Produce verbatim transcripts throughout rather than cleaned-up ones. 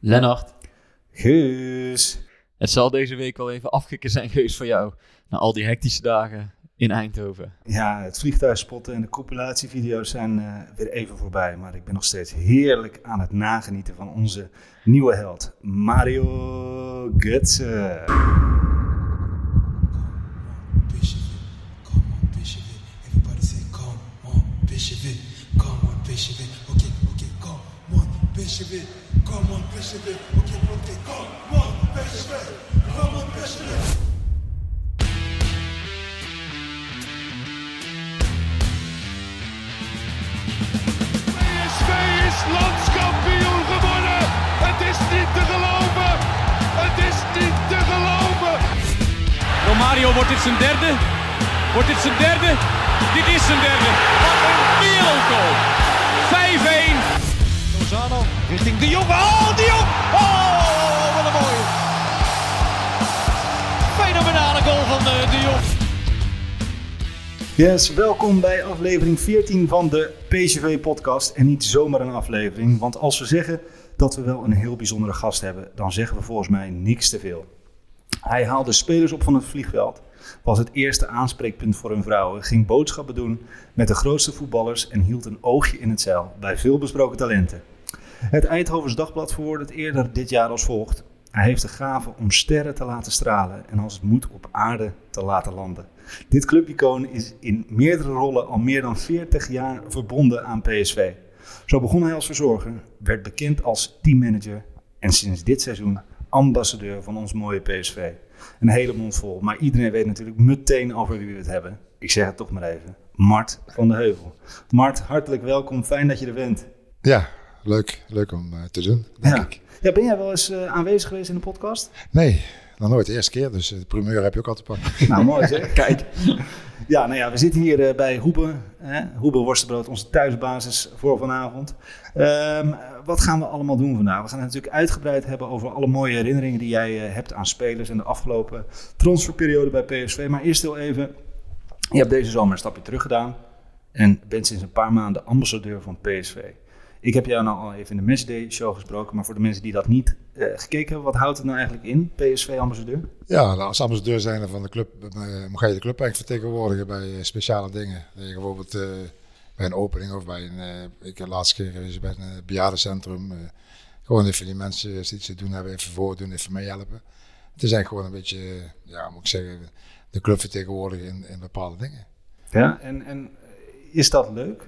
Lennart. Geus. Het zal deze week wel even afkicken zijn, Geus, voor jou. Na al die hectische dagen in Eindhoven. Ja, het vliegtuigspotten en de compilatievideo's zijn uh, weer even voorbij. Maar ik ben nog steeds heerlijk aan het nagenieten van onze nieuwe held, Mario Götze. P S V, come on P S V, okay, okay, come on P S V, come on P S V. P S V is landskampioen gewonnen. Het is niet te geloven. Het is niet te geloven. Romario, wordt dit zijn derde? Wordt dit zijn derde? Dit is zijn derde. Wat een wereldgoal. vijf-een. Lozano richting De Jong. Oh, De Jong! Oh, wat een mooie. Fenomenale goal van De, de Jong. Yes, welkom bij aflevering veertien van de P S V-podcast. En niet zomaar een aflevering, want als we zeggen dat we wel een heel bijzondere gast hebben, dan zeggen we volgens mij niks te veel. Hij haalde spelers op van het vliegveld, was het eerste aanspreekpunt voor hun vrouwen, ging boodschappen doen met de grootste voetballers en hield een oogje in het zeil bij veel besproken talenten. Het Eindhovens Dagblad verwoordde het eerder dit jaar als volgt. Hij heeft de gave om sterren te laten stralen en als het moet op aarde te laten landen. Dit clubicoon is in meerdere rollen al meer dan veertig jaar verbonden aan P S V. Zo begon hij als verzorger, werd bekend als teammanager en sinds dit seizoen ambassadeur van ons mooie P S V. Een hele mond vol, maar iedereen weet natuurlijk meteen over wie we het hebben. Ik zeg het toch maar even. Mart van de Heuvel. Mart, hartelijk welkom. Fijn dat je er bent. Ja, leuk. Leuk om uh, te doen, denk ja. ik. Ja, ben jij wel eens uh, aanwezig geweest in de podcast? Nee, nog nooit de eerste keer. Dus de primeur heb je ook al te pakken. Nou, mooi zeg. Kijk. Ja, nou ja, we zitten hier uh, bij Hoebe. Hè? Hoebe Worstenbrood, onze thuisbasis voor vanavond. Um, wat gaan we allemaal doen vandaag? We gaan het natuurlijk uitgebreid hebben over alle mooie herinneringen die jij uh, hebt aan spelers en de afgelopen transferperiode bij P S V. Maar eerst heel even, je hebt deze zomer een stapje terug gedaan en bent sinds een paar maanden ambassadeur van P S V. Ik heb jou nou al even in de Matchday show gesproken, maar voor de mensen die dat niet uh, gekeken hebben, wat houdt het nou eigenlijk in, P S V-ambassadeur? Ja, nou, als ambassadeur zijn van de club, uh, ga je de club eigenlijk vertegenwoordigen bij uh, speciale dingen. Dat je bijvoorbeeld uh, bij een opening of bij een, uh, ik heb de laatste keer geweest bij een uh, bejaardencentrum, uh, gewoon even die mensen die iets te doen hebben, even voordoen, even meehelpen. Het is eigenlijk gewoon een beetje, uh, ja, moet ik zeggen, de club vertegenwoordigen in, in bepaalde dingen. Ja, en, en is dat leuk?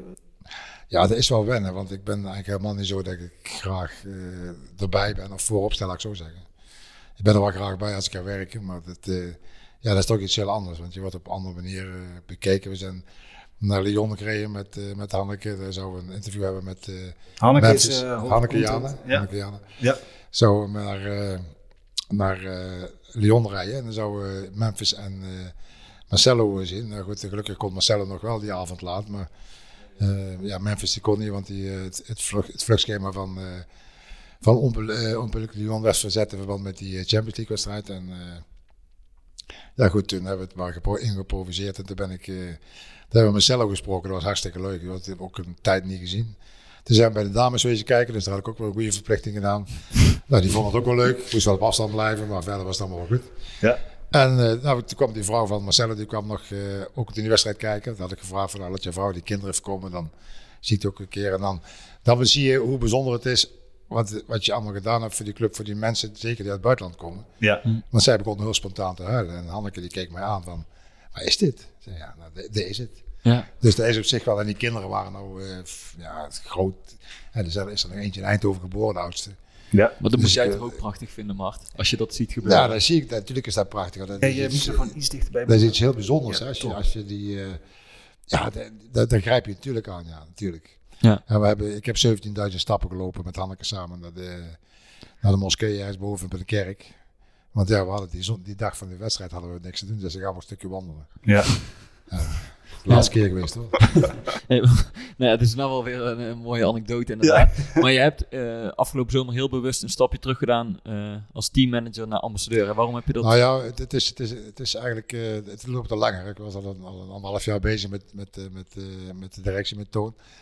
Ja, dat is wel wennen, want ik ben eigenlijk helemaal niet zo dat ik graag uh, erbij ben of voorop stel, laat ik zo zeggen. Ik ben er wel graag bij als ik ga werken, maar dat, uh, ja, dat is toch iets heel anders, want je wordt op een andere manier uh, bekeken. We zijn naar Lyon gereden met, uh, met Hanneke, daar zouden we een interview hebben met uh, Hanneke Memphis. is uh, Hanneke Jane. Ja. Hanneke Jane. Ja. Zo naar, uh, naar uh, Lyon rijden en dan zouden we Memphis en uh, Marcelo zien. Nou goed, gelukkig kon Marcelo nog wel die avond laat, maar Uh, ja, Memphis die kon niet, want die, uh, het, het, vlug, het vluchtschema van, uh, van Olympique uh, Lyon werd verzet in verband met die uh, Champions League wedstrijd. En uh, ja goed, toen hebben we het maar gepro- ingeproviseerd en toen ben ik, uh, toen hebben we met Marcelo gesproken, dat was hartstikke leuk, dat heb ik ook een tijd niet gezien. Toen zijn we bij de dames wezen kijken, dus daar had ik ook wel een goede verplichting gedaan. Nou, die vonden het ook wel leuk, moest wel op afstand blijven, maar verder was het allemaal wel goed. Ja. En uh, nou, toen kwam die vrouw van Marcelo, die kwam nog uh, ook in die wedstrijd kijken. Toen had ik gevraagd van, nou, laat je vrouw die kinderen even komen, dan zie ik het ook een keer. En dan, dan zie je hoe bijzonder het is, wat, wat je allemaal gedaan hebt voor die club, voor die mensen, zeker die uit het buitenland komen. Ja. Want zij begon heel spontaan te huilen. En Hanneke die keek mij aan van, waar is dit? Ik zei, ja, nou, dit is het. Ja. Dus dat is op zich wel. En die kinderen waren nou, uh, ja, groot. En er is er nog eentje in Eindhoven geboren, de oudste. Ja. Maar dat Dus moet jij ik, toch ook prachtig vinden, Mart? Als je dat ziet gebeuren. Ja, dat zie ik. Natuurlijk is dat prachtig. Dat Ja, is je iets, moet er gewoon iets dichterbij. dat is iets heel bijzonders. Ja, hè? Als, je, top. als je die... Uh, ja, daar grijp je natuurlijk aan. Ja, natuurlijk. Ja. En we hebben, ik heb zeventienduizend stappen gelopen met Hanneke samen naar de, naar de moskee ergens boven bij de kerk. Want ja, we hadden die, zon, die dag van de wedstrijd hadden we niks te doen. Dus ik ga een stukje wandelen. Ja. Uh, de laatste ja. keer geweest hoor. Nee, nou ja, het is nou wel weer een, een mooie anekdote inderdaad. Ja. Maar je hebt uh, afgelopen zomer heel bewust een stapje terug gedaan uh, als teammanager naar ambassadeur. En waarom heb je dat? Nou ja, het, het, is, het, is, het is eigenlijk, uh, het loopt al langer. Ik was al een, al een anderhalf jaar bezig met, met, uh, met, uh, met de directie, met Toon.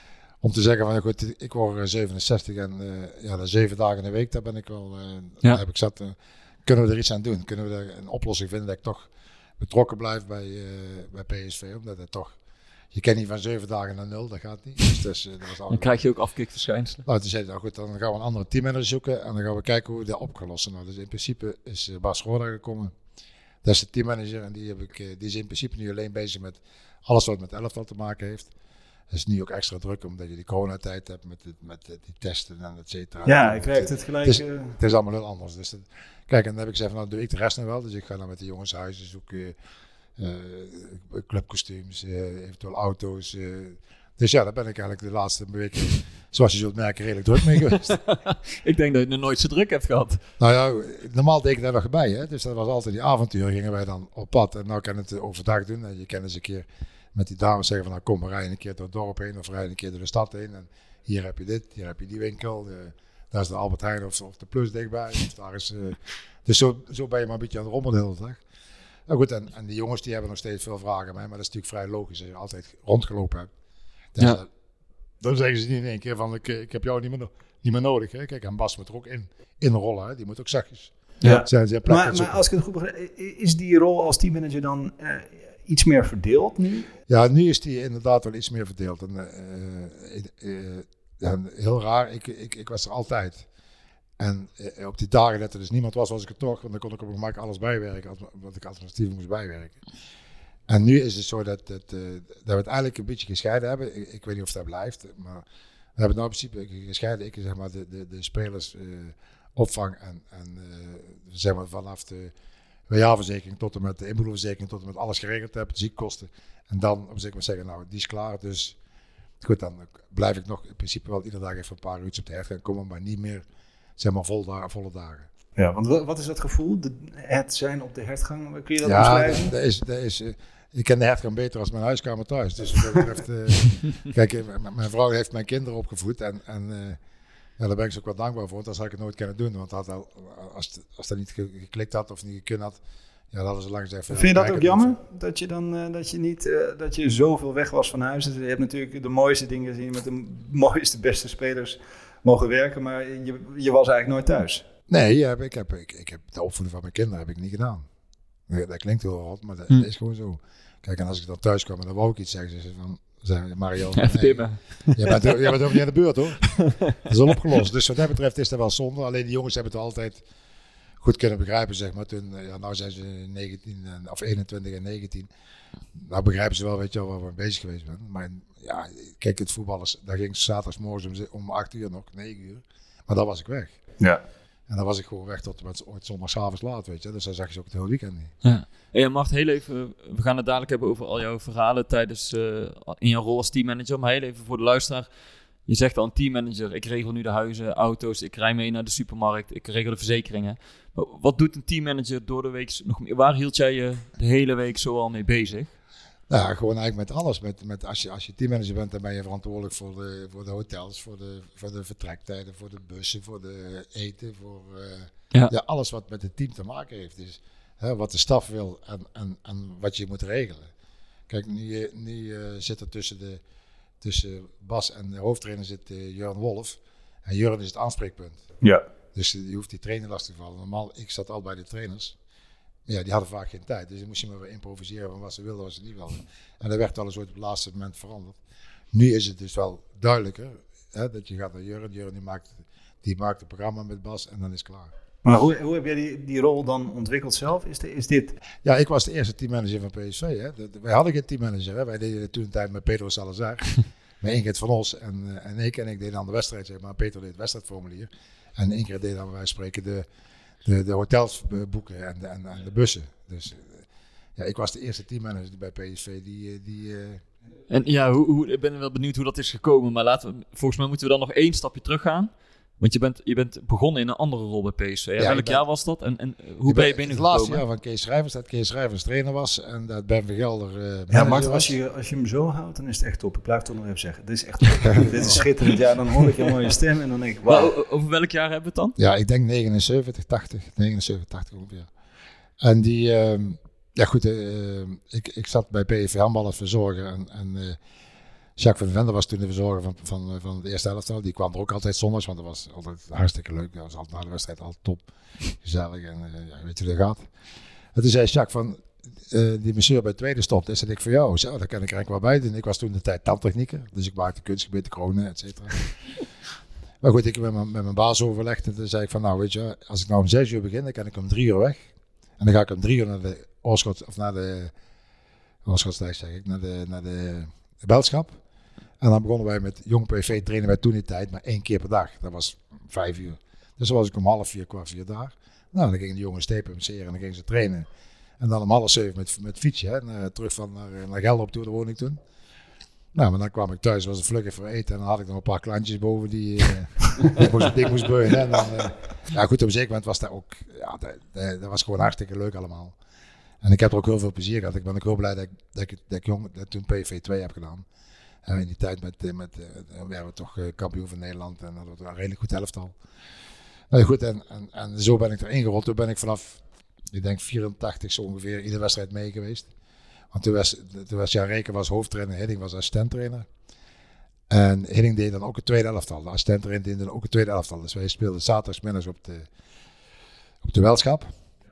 om te zeggen van ja, goed, ik word zevenenzestig en uh, ja, de zeven dagen in de week, daar ben ik wel, uh, Ja. daar heb ik zat. Uh, kunnen we er iets aan doen? Kunnen we er een oplossing vinden dat ik toch betrokken blijf bij, uh, bij P S V? Omdat het toch, je kent niet van zeven dagen naar nul, dat gaat niet. Dus dat is, uh, dat was Dan krijg je ook afkikverschijnselen. Nou, toen zei hij, nou goed, dan gaan we een andere teammanager zoeken en dan gaan we kijken hoe we dat op gaan lossen. Nou, dus in principe is uh, Bas Roda gekomen. Dat is de teammanager en die, heb ik, uh, die is in principe nu alleen bezig met alles wat met elftal te maken heeft. Het is nu ook extra druk omdat je die coronatijd hebt met, het, met het, die testen en et cetera. Ja, ik werk het gelijk. Het is, uh, het is allemaal heel anders. Dus dat, kijk, en dan heb ik gezegd, van, nou doe ik de rest nog wel. Dus ik ga dan met de jongens huizen zoeken, uh, clubkostuums, uh, eventueel auto's. Uh, dus ja, daar ben ik eigenlijk de laatste weken, zoals je zult merken, redelijk druk mee geweest. Ik denk dat je nog nooit zo druk hebt gehad. Nou ja, normaal deed ik daar nog bij. Hè? Dus dat was altijd die avontuur, gingen wij dan op pad. En nou kan het overdag doen. En je kan eens een keer met die dames zeggen van nou kom, rij een keer door het dorp heen of rij een keer door de stad heen. En hier heb je dit, hier heb je die winkel. Uh, daar is de Albert Heijn of, of de Plus dichtbij. Of daar is, uh, dus zo, zo ben je maar een beetje aan het rommelen de hele dag. Nou goed, en, en die jongens die hebben nog steeds veel vragen aan mij. Maar dat is natuurlijk vrij logisch als je altijd rondgelopen hebt. Dus, Ja. uh, dan zeggen ze niet in één keer van ik, ik heb jou niet meer, no- niet meer nodig. Hè? Kijk, en Bas moet er ook in, in rollen. Hè? Die moet ook zachtjes. Ja. Zijn ze plek maar, gaan maar zoeken. als ik het goed begrijp, is die rol als teammanager dan uh, iets meer verdeeld nu? Ja, nu is die inderdaad wel iets meer verdeeld. En, uh, uh, uh, ja, heel raar, ik, ik, ik was er altijd. En uh, op die dagen dat er dus niemand was, was ik er toch. Want dan kon ik op een gemak alles bijwerken, als- wat ik alternatief moest bijwerken. En nu is het zo dat, dat, uh, dat we het eigenlijk een beetje gescheiden hebben. Ik, ik weet niet of dat blijft, maar we hebben het nou in principe gescheiden. Ik zeg maar de, de, de spelers uh, opvang en, en uh, zeg maar vanaf de jaarverzekering tot en met de inboedelverzekering tot en met alles geregeld heb, ziekkosten. En dan op zich maar zeggen, nou die is klaar, dus goed, dan blijf ik nog in principe wel iedere dag even een paar uurtjes op de hert gaan komen, maar niet meer zeg maar vol da- volle dagen. Ja, want wa- wat is dat gevoel? De, het zijn op de hertgang, kun je dat Ja, beschrijven? dat is, dat is, uh, ik ken de hertgang beter als mijn huiskamer thuis. Dus wat dat betreft, uh, kijk, uh, m- mijn vrouw heeft mijn kinderen opgevoed en, en uh, ja, daar ben ik ze ook wel dankbaar voor, want dat zou ik het nooit kunnen doen. Want dat al, als, het- als dat niet ge- geklikt had of niet gekund had, ja, dat hadden ze lang gezegd. van, Vind je ja, dat ook kijk, jammer? Dat je dan uh, dat je niet uh, dat je zoveel weg was van huis? Dus je hebt natuurlijk de mooiste dingen gezien met de mooiste, beste spelers mogen werken, maar je, je was eigenlijk nooit thuis. Nee, ja, ik, heb, ik, ik heb de opvoeding van mijn kinderen heb ik niet gedaan. Nee, dat klinkt heel rot, maar dat, Hm. dat is gewoon zo. Kijk, en als ik dan thuis kwam en dan wou ik iets zeggen, ze van, zei Mario, Even nee, timmen. jij bent, jij bent ook niet aan de beurt hoor. Dat is al opgelost. Dus wat dat betreft is dat wel zonde. Alleen die jongens hebben het altijd goed kunnen begrijpen, zeg maar. Toen, ja, nou zijn ze negentien en, of eenentwintig en negentien. Nou begrijpen ze wel, weet je wel, waar we mee bezig geweest zijn. Maar ja, kijk, het voetballers, daar ging zaterdagsmorgens om, om acht uur nog, negen uur. Maar dan was ik weg. Ja. En dan was ik gewoon weg tot met zondagavond laat, weet je. Dus dan zag je ze ook het hele weekend niet. Ja. Hey, Mart, heel even, we gaan het dadelijk hebben over al jouw verhalen tijdens, uh, in jouw rol als teammanager. Maar heel even voor de luisteraar. Je zegt al een teammanager, ik regel nu de huizen, auto's, ik rij mee naar de supermarkt, ik regel de verzekeringen. Maar wat doet een teammanager door de week nog meer? Waar hield jij je de hele week zo al mee bezig? Nou ja, gewoon eigenlijk met alles. Met, met als, je, als je teammanager bent, dan ben je verantwoordelijk voor de, voor de hotels, voor de, voor de vertrektijden, voor de bussen, voor de eten, voor uh, Ja. ja, alles wat met het team te maken heeft. Dus hè, wat de staf wil en, en, en wat je moet regelen. Kijk, nu, nu uh, zit er tussen, de, tussen Bas en de hoofdtrainer zit uh, Jurgen Wolf. En Jurgen is het aanspreekpunt. Ja. Dus je hoeft die trainer lastig te vallen. Normaal, ik zat al bij de trainers. Ja, die hadden vaak geen tijd. Dus dan moest je maar weer improviseren van wat ze wilden, wat ze niet wilden. En dat werd alles ooit op het laatste moment veranderd. Nu is het dus wel duidelijker. Hè, dat je gaat naar Jurgen. Jurgen die maakt, die maakt het programma met Bas en dan is het klaar. Maar hoe, hoe heb jij die, die rol dan ontwikkeld zelf? Is, de, is dit... Ja, ik was de eerste teammanager van P S V. Hè. De, de, wij hadden geen teammanager. Hè. Wij deden het toen een tijd met Pedro Salazar. met Ingrid van Os en, uh, en ik. En ik deed dan de wedstrijd, zeg maar. Peter deed het wedstrijdformulier. En Ingrid deed dan, wij spreken, de, de, de hotels boeken en de, en, en de bussen. Dus uh, ja, ik was de eerste teammanager bij P S V die... die uh, En ja, hoe, hoe, ik ben wel benieuwd hoe dat is gekomen. Maar laten we, volgens mij moeten we dan nog één stapje terug gaan. Want je bent, je bent begonnen in een andere rol bij P S V. Ja, Welk ben, jaar was dat? En, en hoe ben je binnengekomen? Het laatste jaar van Kees Schrijvers, dat Kees Schrijvers trainer was en dat Ben Vergelder uh, Ja, maar was. als je, als je hem zo houdt, dan is het echt top. Ik blijf het toch nog even zeggen. Dit is echt top. Dit is schitterend. Ja, dan hoor ik je mooie stem en dan denk ik, wauw. Maar over welk jaar hebben we het dan? Ja, ik denk negenenzeventig, tachtig, negenenzeventig, tachtig ongeveer. En die, uh, ja goed, uh, ik, ik zat bij P S V handbal als verzorger en, en uh, Jacques van Vender was toen de verzorger van, van, van het eerste elftal. Die kwam er ook altijd zondags, want dat was altijd hartstikke leuk. Dat was altijd na de wedstrijd altijd top, gezellig en uh, ja, weet je hoe dat gaat. En toen zei Jacques van, uh, die monsieur bij het tweede stopt. Is dat ik voor jou? Zo, daar kan ik eigenlijk wel bij doen. Ik was toen de tijd tandtechnieker, dus ik maakte kunstgebieden, kronen, et cetera. Maar goed, ik heb met mijn, met mijn baas overlegd en toen zei ik van, nou weet je, als ik nou om zes uur begin, dan kan ik om drie uur weg. En dan ga ik om drie uur naar de Oorschot, of naar de Oorschotstijg zeg ik, naar de, naar de, de Belschap. En dan begonnen wij met Jong P V, trainen wij toen in die tijd maar één keer per dag. Dat was vijf uur. Dus dan was ik om half vier, kwart vier daar. Nou, dan gingen de jongens stepen en dan gingen ze trainen. En dan om half zeven met, met fietsje, hè, naar, terug van naar, naar Gelderop toe, daar woonde ik toen. Nou, maar dan kwam ik thuis, was het vlug even eten en dan had ik nog een paar klantjes boven die, uh, die ik moest, die ik moest beunen. En dan, uh, ja goed, op een zeker moment was dat ook, ja, dat, dat, dat was gewoon hartstikke leuk allemaal. En ik heb er ook heel veel plezier gehad. Ik ben ook heel blij dat ik, dat ik, dat ik jong, dat toen P V twee heb gedaan. Uh, in die tijd met, met uh, werden we toch uh, kampioen van Nederland en dat was een redelijk goed elftal. Nou goed, en, en, en zo ben ik erin gerold. Toen ben ik vanaf, ik denk vierentachtig zo ongeveer, iedere wedstrijd mee geweest. Want toen was, toen was Jan Reken was hoofdtrainer, Hiddink was assistenttrainer. En Hiddink deed dan ook het tweede elftal. De assistenttrainer deed dan ook het tweede elftal. Dus wij speelden zaterdagsmiddags op de, op de Welschap.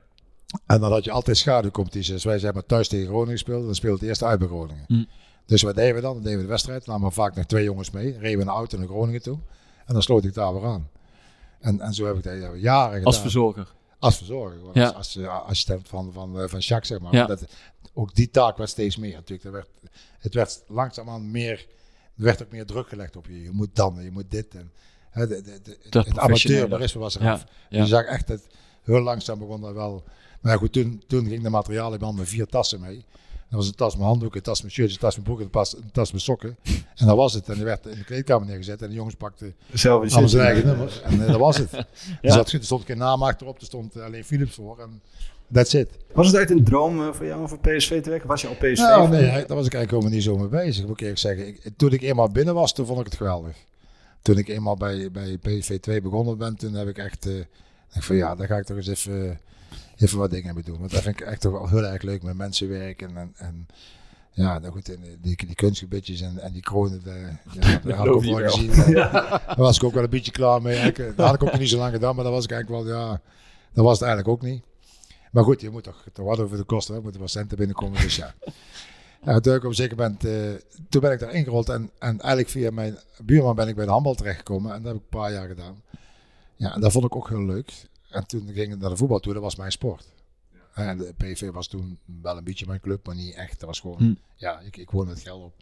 En dan had je altijd schaduwcompetities. Dus wij zijn maar thuis tegen Groningen speelden, dan speelde het eerst uit bij Groningen. Mm. Dus wat deden we dan? Dan deden we de wedstrijd. Dan namen we vaak nog twee jongens mee. Reden we een auto naar Groningen toe. En dan sloot ik daar weer aan. En, en zo heb ik dat jaren gedaan. Als verzorger? Als verzorger. Ja. Als, als uh, assistent van, van, van Jacques, zeg maar. Ja. Dat, ook die taak werd steeds meer natuurlijk. Er werd, het werd langzaamaan meer, er werd ook meer druk gelegd op je. Je moet dan, je moet dit. En, hè, de, de, de, het amateurisme was eraf. Ja. Ja. Je zag echt dat heel langzaam begon dat wel. Maar ja, goed, toen, toen ging de materialenman met vier tassen mee. Dat was een tas met handdoeken, een tas met shirtjes, een tas met broeken, een tas, een tas met sokken. En dat was het. En die werd in de kleedkamer neergezet en de jongens pakten allemaal zijn eigen nummers. En uh, dat was het. Ja. Dus dat, er stond geen naam achterop, er stond alleen Philips voor. En that's it. Was het uit een droom uh, voor jou om voor P S V te werken? Was je al P S V? Nou, nee, daar was ik eigenlijk helemaal niet zo mee bezig. Moet ik eerlijk zeggen. Ik, toen ik eenmaal binnen was, toen vond ik het geweldig. Toen ik eenmaal bij, bij P S V twee begonnen ben, toen heb ik echt... Uh, ik van ja, daar ga ik toch eens even... Uh, even wat dingen mee doen. Want dat vind ik echt toch wel heel erg leuk met mensen werken. En, en ja, nou goed, die, die kunstgebitjes en, en die kronen, de, ja, dat had ik ook wel gezien. Ja. Daar was ik ook wel een beetje klaar mee. Dat had ik ook niet zo lang gedaan, maar dat was ik eigenlijk wel, ja, dat was het eigenlijk ook niet. Maar goed, je moet toch, toch wat over de kosten, hè? Moeten wel centen binnenkomen, dus ja. Ja, toen ik op een zeker moment, uh, toen ben ik daar ingerold en, en eigenlijk via mijn buurman ben ik bij de handbal terechtgekomen. En dat heb ik een paar jaar gedaan. Ja, en dat vond ik ook heel leuk. En toen ging ik naar de voetbal toe, dat was mijn sport. Ja. En de P S V was toen wel een beetje mijn club, maar niet echt. Dat was gewoon, hm. ja, ik, ik woonde met geld op.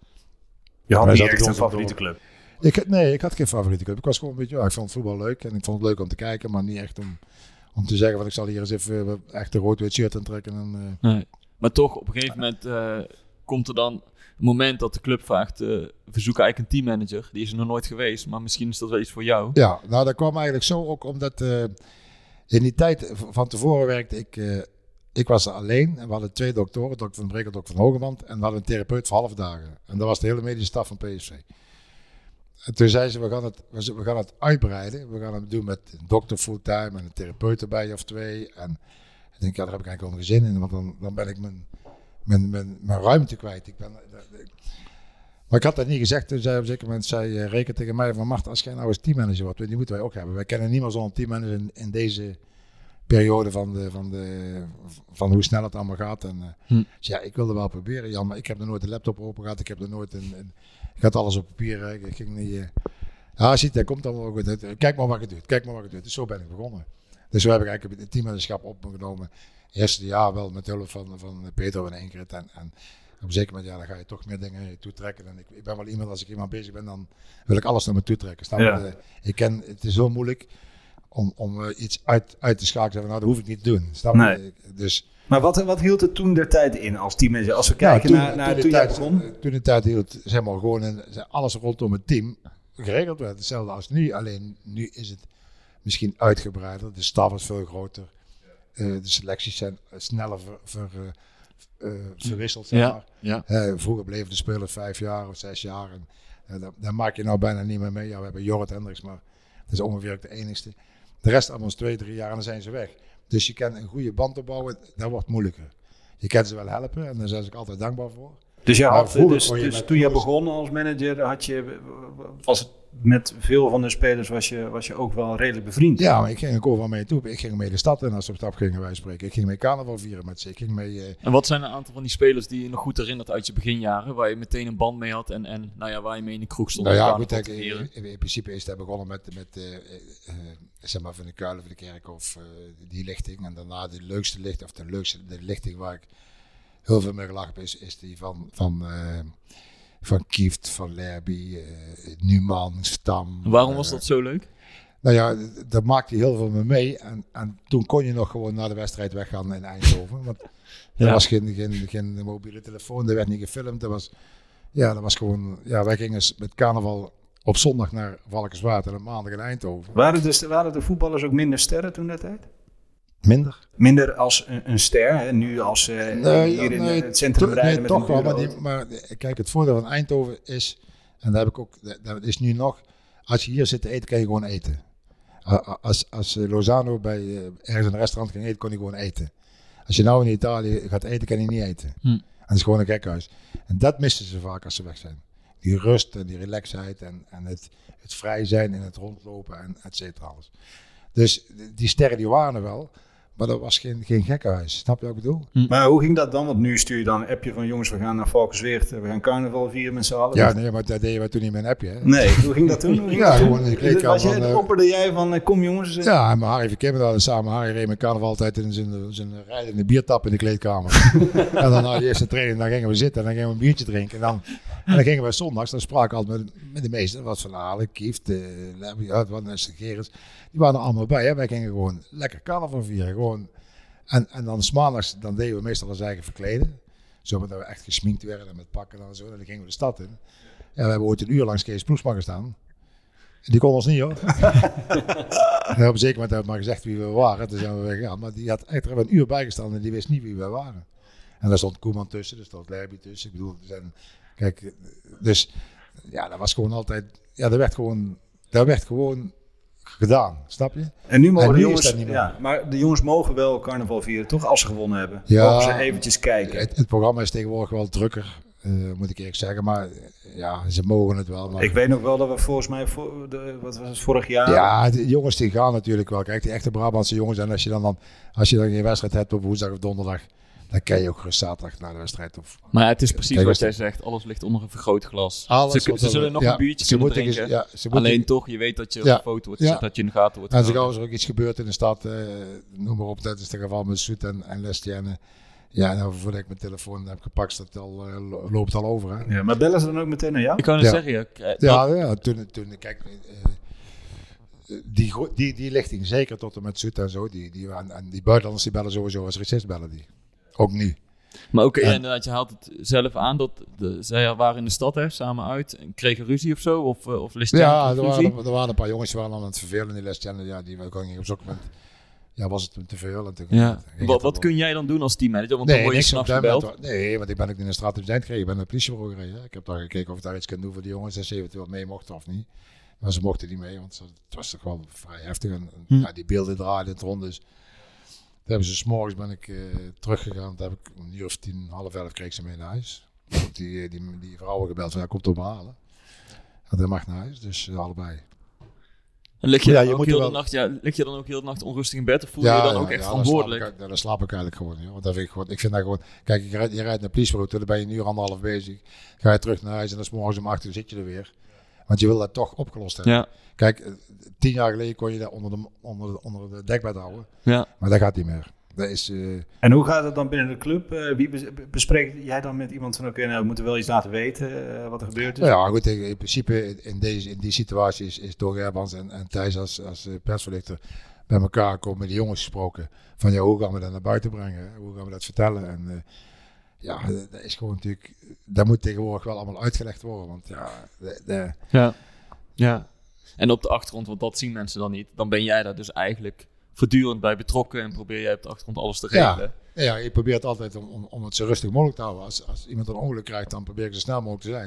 Je had niet echt een favoriete club? Ik, nee, ik had geen favoriete club. Ik was gewoon een beetje, ja, ik vond voetbal leuk en ik vond het leuk om te kijken, maar niet echt om, om te zeggen van ik zal hier eens even echt een rood-wit shirt aantrekken. En, uh... nee. Maar toch, op een gegeven moment uh, komt er dan een moment dat de club vraagt, uh, we zoeken eigenlijk een teammanager. Die is er nog nooit geweest, maar misschien is dat wel iets voor jou. Ja, nou dat kwam eigenlijk zo ook omdat... Uh, In die tijd van tevoren werkte ik, uh, ik was er alleen en we hadden twee doktoren, dokter Van Brekel, dokter Van Hogeband en we hadden een therapeut voor half dagen. En dat was de hele medische staf van P S V. En toen zei ze, we gaan, het, we gaan het uitbreiden, we gaan het doen met een dokter fulltime en een therapeut erbij of twee. En ik denk, ja, daar heb ik eigenlijk wel geen zin in, want dan, dan ben ik mijn, mijn, mijn, mijn ruimte kwijt. Ik ben, ik, maar ik had dat niet gezegd, toen zei op een zeker moment, zei uh, Reken tegen mij van Mart, als jij nou eens teammanager wordt, die moeten wij ook hebben. Wij kennen niemand zonder teammanager in, in deze periode van, de, van, de, van hoe snel het allemaal gaat. En, uh, hm. Dus ja, ik wilde wel proberen, Jan, maar ik heb er nooit een laptop open gehad, ik heb er nooit een, een ik had alles op papier, hè. Ik ging niet, uh, ja, ziet, dat komt allemaal goed uit. Kijk maar wat je doet, kijk maar wat je doet. Dus zo ben ik begonnen. Dus zo heb ik eigenlijk het teammanagerschap opgenomen. Het eerste jaar wel met hulp van, van Peter en Ingrid en, en op een zeker moment, ja, dan ga je toch meer dingen naar je toe trekken. En ik, ik ben wel iemand, als ik iemand bezig ben, dan wil ik alles naar me toe trekken. Ja. De, ik ken, het is zo moeilijk om, om uh, iets uit, uit te schakelen. Van, nou, dat hoef ik niet te doen. Snap nee. Dus, maar wat, wat hield het toen der tijd in als teammanager? Als we kijken ja, toen, naar, naar toen, toen jij begon? Toen de tijd hield, zeg maar, gewoon een, alles rondom het team geregeld werd. Hetzelfde als nu. Alleen nu is het misschien uitgebreider. De staf is veel groter. Uh, de selecties zijn sneller ver, ver, uh, Uh, verwisseld, zeg maar. Ja, ja. Uh, vroeger bleven de spelers vijf jaar of zes jaar. En, uh, daar, daar maak je nou bijna niet meer mee. Ja, we hebben Jorrit Hendricks, maar dat is ongeveer ook de enigste. De rest allemaal is twee, drie jaar en dan zijn ze weg. Dus je kan een goede band opbouwen, dat wordt moeilijker. Je kan ze wel helpen en daar zijn ze ook altijd dankbaar voor. Dus, je Maar had, vroeger dus, kon je dus met toen je jongens- begon als manager, had je, was het met veel van de spelers was je, was je ook wel redelijk bevriend. Ja, maar ik ging ook overal mee toe. Ik ging mee de stad in als we op stap gingen wij spreken. Ik ging mee carnaval vieren met ze. Ik ging mee... Uh... En wat zijn een aantal van die spelers die je nog goed herinnert uit je beginjaren, waar je meteen een band mee had en, en nou ja, waar je mee in de kroeg stond? Nou ja, om goed, carnaval ik, te vieren? in, in principe is het begonnen met, met uh, uh, zeg maar van de Kuilen van de kerk of uh, die lichting. En daarna de leukste lichting, of de leukste de lichting waar ik heel veel mee gelachen heb, is, is die van... van uh, Van Kieft, Van Lerby, uh, Numan, Stam. Waarom was uh, dat zo leuk? Nou ja, d- daar maakte hij heel veel mee mee. En, en toen kon je nog gewoon naar de wedstrijd weggaan in Eindhoven. Want er Ja. was geen, geen, geen mobiele telefoon, er werd niet gefilmd. Er was, ja, dat was gewoon... Ja, wij gingen met carnaval op zondag naar Valkenswaard en op maandag in Eindhoven. Waren, de, waren de voetballers ook minder sterren toen dat tijd? Minder? Minder als een, een ster, hè? Nu als uh, Nee, hier in nee, het centrum to- rijden nee, met toch een wel. dure Maar, die, auto. maar kijk, het voordeel van Eindhoven is, en daar heb ik ook, dat- dat is nu nog, als je hier zit te eten, kan je gewoon eten. A- Als, als eh, Lozano bij eh, ergens in een restaurant ging eten, kon hij gewoon eten. Als je nou in Italië gaat eten, kan hij niet eten. Hm. En het is gewoon een gekhuis. En dat misten ze vaak als ze weg zijn. Die rust en die relaxheid en, en het, het vrij zijn en het rondlopen en et cetera alles. Dus die sterren die waren er wel, maar dat was geen, geen gekkenhuis. Snap je wat ik bedoel? Maar hoe ging dat dan? Want nu stuur je dan een appje van jongens, we gaan naar Valkensweert, we gaan carnaval vieren met z'n allen. Ja, nee, maar dat deden we toen niet met een appje. Hè? Nee, hoe ging dat toen? Hoe ging Ja, dat toen? gewoon in de kleedkamer Was jij, van, uh, opperde jij van, uh, kom jongens. uh, Ja, en mijn Harry Verkimmer hadden samen. Harry reed met carnaval altijd in zijn, zijn rijdende biertap in de kleedkamer. En dan na de eerste training, dan gingen we zitten en dan gingen we een biertje drinken. En dan, en dan gingen we zondags, dan spraken we altijd met, met de meesten. Dat was Van Aalen, Kieft, uh, Lerby, ja, wat mensen, Gerrits. Die waren er allemaal bij. Hè. Wij gingen gewoon lekker carnaval vieren. Gewoon. En, en dan 's maandags, dan deden we meestal ons eigen verkleden. Zodat we echt gesminkt werden en met pakken en zo. En dan gingen we de stad in. Ja, we hebben ooit een uur langs Kees Ploesma gestaan. Die kon ons niet hoor. En op een zeker moment hebben we maar gezegd wie we waren. Toen zijn we weggegaan. Maar die had echt er een uur bijgestaan en die wist niet wie we waren. En daar stond Koeman tussen, er stond Lerby tussen. Ik bedoel, er zijn, kijk, dus ja, dat was gewoon altijd, ja, dat werd gewoon, dat werd gewoon gedaan, snap je? En nu mogen En de nu is jongens, dat niet meer. ja, maar de jongens mogen wel carnaval vieren, toch? Als ze gewonnen hebben. Ja. Mogen ze eventjes kijken. Het, het programma is tegenwoordig wel drukker, uh, moet ik eerlijk zeggen. Maar uh, ja, ze mogen het wel. Maar Ik weet nog wel dat we volgens mij, voor de, wat was het, vorig jaar... ja, de jongens die gaan natuurlijk wel. Kijk, die echte Brabantse jongens. En als je dan, dan, als je dan geen wedstrijd hebt op woensdag of donderdag, dan kan je ook gerust zaterdag naar de wedstrijd. Of, Maar ja, het is precies Kijk, wat als- jij zegt. Alles ligt onder een vergrootglas. Alles Ze, wat ze er- zullen nog ja, een biertje ze kunnen moeten drinken. eens- ja, ze moeten- Alleen toch, je weet dat je op Ja, de foto wordt ja. gezet, dat je in de gaten wordt En als gehouden. er ook iets gebeurt in de stad, uh, noem maar op, dat is het geval met Soet en, en Lestienne. Ja, nou, voordat ik mijn telefoon heb gepakt, staat al, uh, lo- loopt het al over. Hè? Ja, maar bellen ze dan ook meteen naar jou? Ik kan het Ja. zeggen, ja. K- Ja, dat- ja toen, toen kijk, uh, die, gro- die, die lichting, zeker tot en met Soet en zo, die, die, en, en die buitenlanders die bellen sowieso, als recess bellen die. Ook nu. Maar ook En- inderdaad, je haalt het zelf aan dat de, zij waren in de stad hè, samen uit en kregen ruzie of zo, of, uh, of Listien Ja, kreeg er ruzie. waren, er waren een paar jongens die waren aan het vervelen, die Lestienne, ja, die kon niet op zoek moment. Ja, was het te veel. En toen, Ja. ging het Wat, er wat wel. kun jij dan doen als teammanager? Want dan word je niks s'nachts op dat gebeld. moment. Nee, want ik ben ook in de straat op zijn gekregen. Ik ben naar het politiebureau gereden. hè. Ik heb daar gekeken of ik daar iets kan doen voor die jongens. En ze eventueel mee mochten of niet. Maar ze mochten niet mee, want het was toch wel vrij heftig. En, en, Hm. ja, die beelden draaiden het rond. Dus toen hebben ze 's morgens ben ik uh, teruggegaan. Toen heb ik om een uur of tien, half elf kreeg ze mee naar huis. Toen heb ik die, die, die vrouwen gebeld van ja, komt op me halen. En hij mag naar huis, dus uh, allebei. En lig je, Ja, dan je ook moet heel je de wel- nacht, ja, lig je dan ook heel de nacht onrustig in bed? Of voel je je dan ook echt dan verantwoordelijk? slaap ik, ja, dan slaap ik eigenlijk gewoon. Ja. Want dat vind ik, gewoon, ik vind dat gewoon... Kijk, je rijdt, je rijdt naar het politiebureau, dan ben je een uur, anderhalf bezig. Ga je terug naar huis en dan is 's morgens om acht uur zit je er weer. Want je wil dat toch opgelost hebben. Ja, Kijk, eh, tien jaar geleden kon je dat onder de, onder de, onder de dekbed houden. ja. Maar dat gaat niet meer. Dat is... eh, En hoe gaat het dan binnen de club? Uh, wie bes- bespreekt jij dan met iemand van, oké, nou, we moeten wel iets laten weten uh, wat er gebeurd is? nou ja, goed, in principe in, in deze, in die situatie is, is Toge Herbans en, en Thijs als, als eh, persverlichter bij elkaar komen met de jongens gesproken. Van ja, hoe gaan we dat naar buiten brengen? hè? Hoe gaan we dat vertellen? En eh, ja, dat is gewoon natuurlijk... Dat moet tegenwoordig wel allemaal uitgelegd worden. Want ja, de, de, Ja. ja. En op de achtergrond, want dat zien mensen dan niet, dan ben jij daar dus eigenlijk voortdurend bij betrokken en probeer jij op de achtergrond alles te Ja. regelen. Ja, ja, ik probeer het altijd om, om, om het zo rustig mogelijk te houden. Als, als iemand een ongeluk krijgt, dan probeer ik zo snel mogelijk te zijn.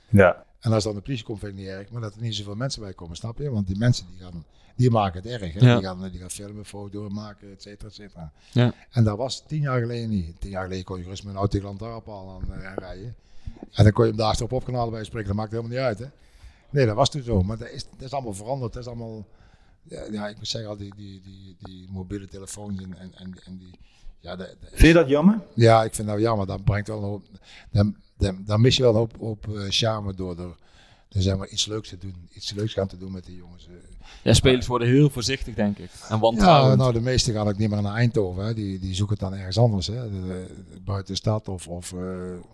Ja. En als dan de politie komt, vind ik niet erg. Maar dat er niet zoveel mensen bij komen, snap je? Want die mensen die gaan, die maken het erg. Hè? Ja. Die, gaan, die gaan filmen, foto's maken, et cetera, et cetera. Ja. En dat was tien jaar geleden niet. Tien jaar geleden kon je gerust met een auto tegen een lantaarnpaal aan uh, rijden. En dan kon je hem daar achterop opknallen bij spreken. Dat maakt helemaal niet uit, hè? Nee, dat was toen zo. Maar dat is, dat is allemaal veranderd. Dat is allemaal... Ja, ja, ik moet zeggen, al die, die, die, die mobiele telefoons en, en, en, en die... Ja, dat, dat is, Vind je dat jammer? ja, ik vind dat jammer. Dat brengt wel een hoop... Dan, dan, dan mis je wel een hoop, hoop uh, charme door er... Dan zeg maar iets leuks te doen. Iets leuks gaan te doen met die jongens. Uh, Ja, spelers worden heel voorzichtig, denk ik. En ja, wantrouwend. nou, de meesten gaan ook niet meer naar Eindhoven. Hè. Die, die zoeken het dan ergens anders. Hè. De, de, buiten de stad of... of uh,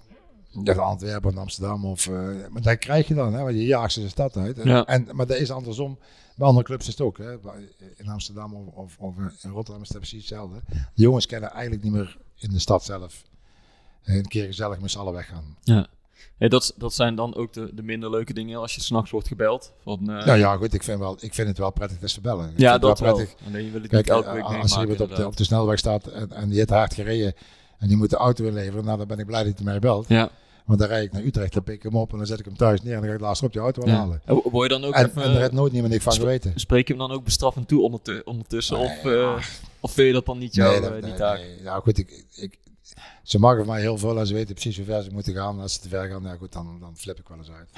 ja, Antwerpen, Amsterdam. Of, uh, maar dat krijg je dan, hè, want je jaagt ze de stad uit. Ja. En, maar dat is andersom. Bij andere clubs is het ook. Hè. In Amsterdam of, of, of in Rotterdam is het precies hetzelfde. De jongens kennen eigenlijk niet meer in de stad zelf. Een keer gezellig met z'n allen weggaan. Ja. Ja, dat, dat zijn dan ook de, de minder leuke dingen als je 's nachts wordt gebeld. Van, uh, Nou ja, goed, ik vind, wel, ik vind het wel prettig dat ze bellen. Ik ja, vind dat het wel. prettig. Alleen je wil het Kijk, niet elke week als meemaken, er iemand op de, inderdaad. op de snelweg staat en, en die heeft hard gereden en die moet de auto inleveren, nou dan ben ik blij dat hij mij belt. Ja. Want dan rijd ik naar Utrecht, dan pik ik hem op en dan zet ik hem thuis neer en dan ga ik laatst op die auto Ja. halen. En word je dan ook En, even... en er heeft nooit niemand niks van sp- geweten. Spreek je hem dan ook bestraffend toe ondertu- ondertussen? Nee, of, uh, ja. of vind je dat dan niet jouw Nee, eh, dat- die nee, taak? nee. Nou goed, ik, ik, ze maken van mij heel veel en ze weten precies hoe ver ze moeten gaan. Als ze te ver gaan, nou goed, dan, dan flip ik wel eens uit.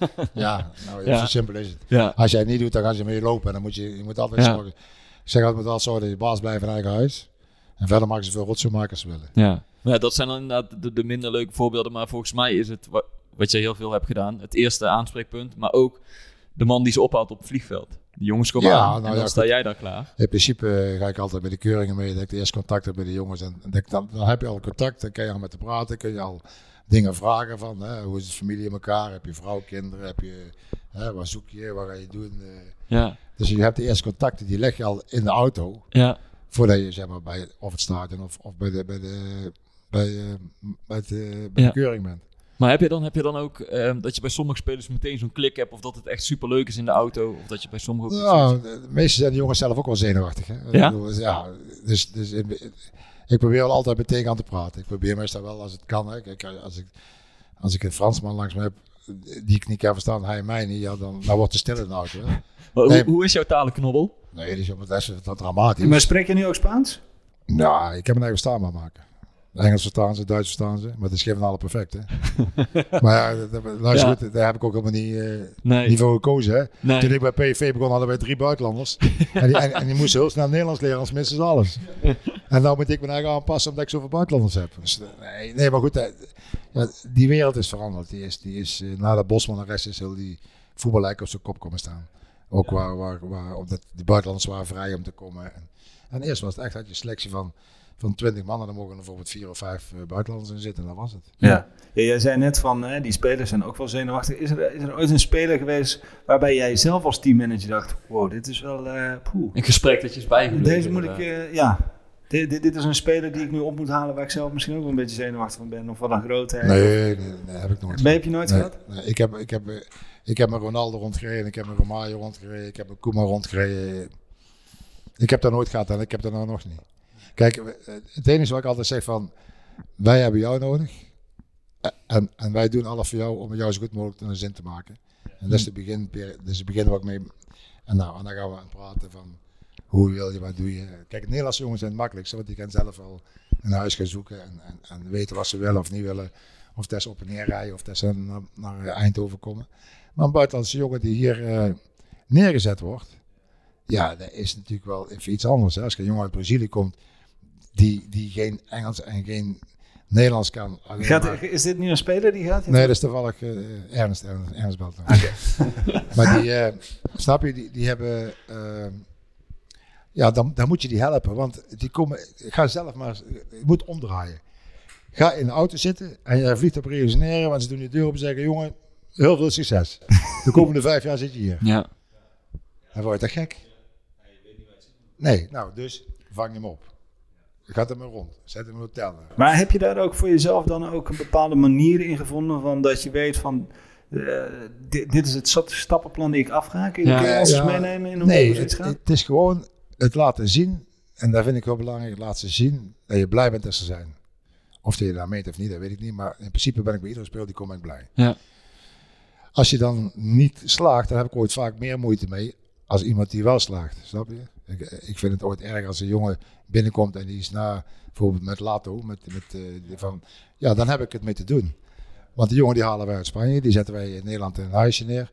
ja, nou, Ja. zo simpel is het. Ja. Als jij het niet doet, dan gaan ze mee lopen en dan moet je, je moet altijd Ja. zorgen. Ik zeg altijd, moet altijd zorgen dat je baas blijft in eigen huis. En verder maken ze veel rotzooi maken als ze willen. Ja. Maar ja, dat zijn dan inderdaad de, de minder leuke voorbeelden. Maar volgens mij is het, wa- wat je heel veel hebt gedaan, het eerste aanspreekpunt. Maar ook de man die ze ophaalt op het vliegveld. De jongens komen Ja, aan nou en dan ja, sta goed. jij daar klaar. In principe eh, ga ik altijd bij de keuringen mee. Dat ik eerst contact heb met de jongens. En dan, dan, dan heb je al contact. Dan kun je al met te praten. Kun je al dingen vragen van hè, hoe is de familie in elkaar? Heb je vrouw, kinderen? Heb je, hè, wat zoek je? Wat ga je doen? Eh, Ja. dus je hebt de eerste contacten. Die leg je al in de auto. Ja. Voordat je zeg maar, bij of het stadion of, of bij, de, bij, de, bij, eh, bij, het, eh, bij Ja. de keuring bent. Maar heb je dan, heb je dan ook ehm, dat je bij sommige spelers meteen zo'n klik hebt? Of dat het echt super leuk is in de auto? Of dat je bij sommige ook... Nou, de meeste zijn de jongens zelf ook wel zenuwachtig. Hè? Ja? Ik bedoel, ja, dus, dus in- ik probeer wel altijd meteen aan te praten. Ik probeer meestal wel als het kan. Hè. Kijk, als ik, als ik een Fransman langs me heb die ik niet kan verstaan, hij mij niet, ja, dan, dan wordt het stil in de auto. Hè. Maar Nee. hoe, hoe is jouw talenknobbel? Nee, dat is, dat is dat dramatisch. Maar spreek je nu ook Spaans? Nou, ik heb mijn eigen verstaanbaar maken. Engels verstaan ze, Duits verstaan ze, maar het is geen van alle perfect. Hè. maar ja, dat, luister Ja. goed, daar heb ik ook helemaal niet, uh, Nee. niet voor gekozen. Hè. Nee. Toen ik bij P S V begon hadden wij drie buitenlanders. en, die, en, en die moesten heel snel Nederlands leren, als minstens alles. En nou moet ik mijn eigen aanpassen omdat ik zoveel buitenlanders heb. Dus, uh, nee, nee, maar goed, uh, ja, die wereld is veranderd. Die is, die is, uh, nadat Bosman en rest is heel die voetbal lijken op zijn kop komen staan. Ook waar, waar, waar omdat die buitenlanders waren vrij om te komen. En, en eerst was het echt, had je een selectie van, van twintig mannen, dan mogen er bijvoorbeeld vier of vijf uh, buitenlanders in zitten. En dat was het. Ja. Ja, jij zei net van, hè, die spelers zijn ook wel zenuwachtig. Is er, is er ooit een speler geweest waarbij jij zelf als teammanager dacht, wow, dit is wel, uh, poeh. Een gesprek dat je is bijgebleven. Deze moet ik, uh, ja, dit, dit, dit is een speler die ik nu op moet halen waar ik zelf misschien ook wel een beetje zenuwachtig van ben. Of wat een grootheid. Nee, nee, nee, heb ik nooit. Ben heb je nooit nee, gehad? Nee, ik, heb, ik, heb, uh, ik heb mijn Ronaldo rondgereden, ik heb mijn Romario rondgereden, ik heb mijn Koeman rondgereden. Ik heb dat nooit gehad en ik heb dat nou nog niet. Kijk, het enige wat ik altijd zeg van, wij hebben jou nodig. En, en wij doen alles voor jou om jou zo goed mogelijk een zin te maken. En dat is het begin, dat is het begin waar ik mee... En, nou, en dan gaan we aan praten van, hoe wil je, wat doe je. Kijk, Nederlandse jongens zijn het makkelijkste, want die kunnen zelf al een huis gaan zoeken. En, en, en weten wat ze willen of niet willen. Of dat ze op en neer rijden, of dat ze naar, naar Eindhoven komen. Maar een buitenlandse jongen die hier uh, neergezet wordt, ja, dat is natuurlijk wel even iets anders. Hè. Als een jongen uit Brazilië komt, die, die geen Engels en geen Nederlands kan. Gaat, maar... Is dit nu een speler die gaat? Nee, dat is toevallig uh, Ernst, Ernst, Ernst Belton. Okay. maar die, uh, snap je, die, die hebben... Uh, ja, dan, dan moet je die helpen. Want die komen... Ga zelf maar... Je moet omdraaien. Ga in de auto zitten en je vliegt op Rio de Janeiro, want ze doen je deur op en zeggen, jongen, heel veel succes. De komende vijf jaar zit je hier. Ja. En word je dat gek? Nee, nou, dus vang je hem op. Je gaat er maar rond. Zet hem in een hotel. Maar heb je daar ook voor jezelf dan ook een bepaalde manier in gevonden van dat je weet van uh, dit, dit is het stappenplan die ik afga? Kun je, Ja. kun je ons Ja. eens meenemen in hoe Nee, het het, gaat? het is gewoon het laten zien. En dat vind ik wel belangrijk. Laat ze zien dat je blij bent dat ze zijn. Of dat je daar meet of niet, dat weet ik niet. Maar in principe ben ik bij iedere speler die komt ben ik blij. Ja. als je dan niet slaagt, dan heb ik ooit vaak meer moeite mee als iemand die wel slaagt. Snap je? Ik, ik vind het ooit erg als een jongen binnenkomt en die is na, bijvoorbeeld met Lato, met, met, uh, van, ja, dan heb ik het mee te doen. Want die jongen die halen wij uit Spanje, die zetten wij in Nederland in een huisje neer.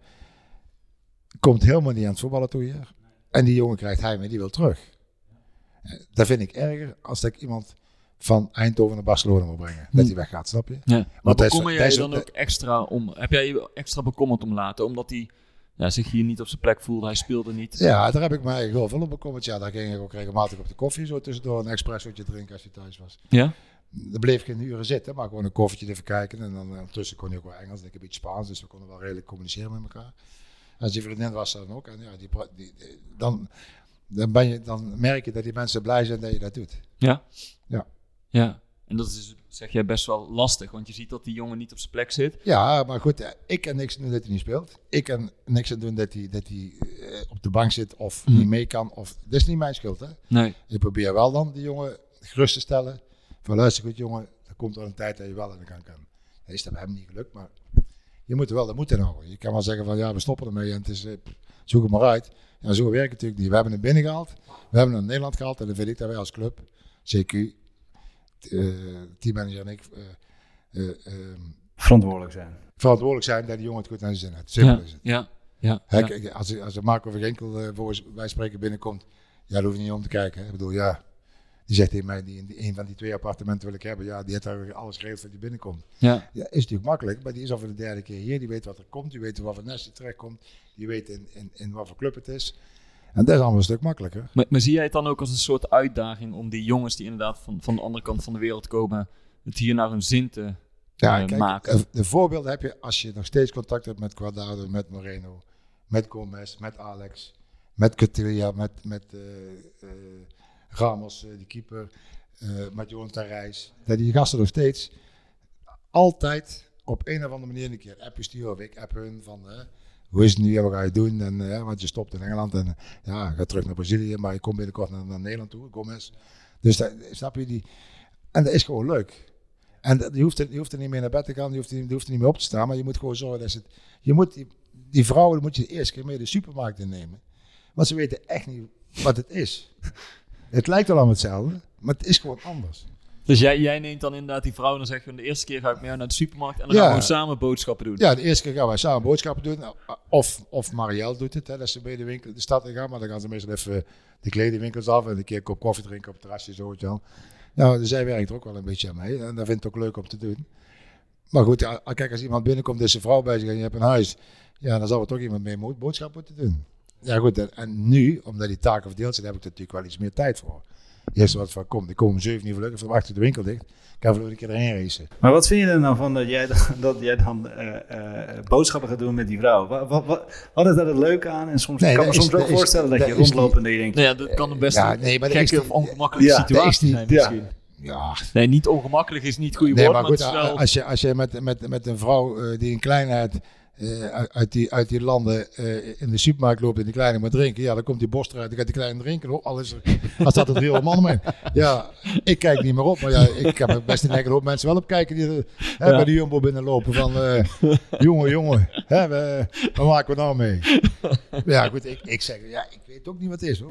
Komt helemaal niet aan het voetballen toe hier. En die jongen krijgt hij mee, die wil terug. Dat vind ik erger als dat ik iemand van Eindhoven naar Barcelona moet brengen. Dat hij weggaat, snap je? Ja. Maar bekommer jij is, je dan ook extra om... Heb jij je extra bekommerd om laten? Omdat hij ja, zich hier niet op zijn plek voelde, hij speelde niet. Ja, daar heb ik mij heel veel op bekommerd. Ja, daar ging ik ook regelmatig op de koffie zo tussendoor een espressootje drinken als hij thuis was. Ja? Dan bleef geen uren zitten, maar gewoon een koffietje even kijken. En dan ondertussen kon hij ook wel Engels en ik een beetje Spaans, dus we konden wel redelijk communiceren met elkaar. En zijn vriendin was er dan ook. En ja, die, die, die, dan, dan, ben je, dan merk je dat die mensen blij zijn dat je dat doet. Ja? Ja. Ja. En dat is, zeg jij, best wel lastig, want je ziet dat die jongen niet op zijn plek zit. Ja, maar goed, ik kan niks doen dat hij niet speelt. Ik kan niks aan doen dat hij, dat hij uh, op de bank zit of mm. niet mee kan. Of, dat is niet mijn schuld, hè? Nee. Ik probeer wel dan die jongen gerust te stellen. Van luister goed jongen, er komt wel een tijd dat je wel aan de gang kan. Dat is dat bij hem niet gelukt, maar je moet er wel de moed in houden. Je kan wel zeggen van ja, we stoppen ermee en het is, uh, zoek het maar uit. Ja, zo werkt het natuurlijk niet. We hebben hem binnengehaald, we hebben hem naar Nederland gehaald en dan vind ik dat wij als club, C Q, uh, teammanager en ik, uh, uh, um, verantwoordelijk zijn. Verantwoordelijk zijn dat die jongen het goed naar zijn zin heeft. Simpel ja, is het. Ja, ja, He, ja. kijk, als, als Marco van Ginkel uh, voor wij spreken binnenkomt, ja, daar hoef je niet om te kijken. Hè. Ik bedoel, ja, die zegt tegen mij, die, die, een van die twee appartementen wil ik hebben. Ja, die heeft daar alles geregeld dat hij binnenkomt. Ja. Ja, is natuurlijk makkelijk, maar die is al voor de derde keer hier. Die weet wat er komt, die weet wat voor nest hij terechtkomt. Die weet in, in, in wat voor club het is. En dat is allemaal een stuk makkelijker. Maar, maar zie jij het dan ook als een soort uitdaging om die jongens die inderdaad van, van de andere kant van de wereld komen, het hier naar hun zin te ja, uh, kijk, maken? De voorbeelden heb je als je nog steeds contact hebt met Guardado, met Moreno, met Gomez, met Alex, met Cotillia, met, met uh, uh, Ramos, uh, die keeper, uh, met Jonathan Reis. Dat die gasten nog steeds altijd op een of andere manier een keer appen sturen of ik app hun van uh, hoe is het nu, wat ga je doen? En, uh, want je stopt in Engeland en uh, ja, ga terug naar Brazilië, maar je komt binnenkort naar, naar Nederland toe, Gomez. Dus dat, snap je die? En dat is gewoon leuk. En dat, je, hoeft er, je hoeft er niet meer naar bed te gaan, je hoeft, er, je hoeft er niet meer op te staan, maar je moet gewoon zorgen dat ze het, je moet die, die vrouwen moet je de eerste keer mee de supermarkt innemen. Want ze weten echt niet wat het is. Het lijkt wel allemaal hetzelfde, maar het is gewoon anders. Dus jij, jij neemt dan inderdaad die vrouw en dan zeg je de eerste keer ga ik met jou naar de supermarkt en dan Ja. gaan we samen boodschappen doen. Ja, de eerste keer gaan wij samen boodschappen doen. Of, of Marielle doet het, hè, dat ze bij de winkel de stad in gaan. Maar dan gaan ze meestal even de kledingwinkels af en een keer een kop koffie drinken op het terrasje. Zo, weet je wel. Nou, dus zij werkt er ook wel een beetje aan mee. En dat vind ik ook leuk om te doen. Maar goed, ja, kijk, als iemand binnenkomt, is een vrouw bij zich en je hebt een huis. Ja, dan zou er toch iemand mee mo- boodschappen moeten doen. Ja goed, en, en nu, omdat die taken verdeeld zijn, heb ik er natuurlijk wel iets meer tijd voor. Eerst wat van, kom, ik kom om zeven uur vlug, even achter de winkel dicht. Ik ga vlug een keer erheen racen. Maar wat vind je er nou van dat jij dan, dat jij dan uh, uh, boodschappen gaat doen met die vrouw? Wat, wat, wat, wat is daar het leuke aan? En soms Nee, ik kan me dat soms is- ook dat is- voorstellen dat, dat je is rondloopt die- en dat je denkt... Nou ja, dat kan een best Ja, een nee, maar dat is gekke die- of ongemakkelijke ja, dat is situatie die- zijn ja. misschien. Ja, Nee, niet ongemakkelijk is niet het goede nee, woord, maar maar, goed, het is wel... als je, als je met, met, met een vrouw uh, die een kleinheid uh, uit, uit, die, uit die landen uh, in de supermarkt loopt en die kleine moet drinken, ja, dan komt die borst eruit, dan gaat die kleine drinken, hoor, al is er, als dat er drie honderd man omheen. Ja, ik kijk niet meer op, maar ja, ik heb best een hele hoop mensen wel op kijken die uh, ja. bij de Jumbo binnenlopen van, uh, jongen, jongen, hè, we, wat maken we nou mee? Ja, goed, ik, ik zeg, ja, ik weet ook niet wat het is, hoor.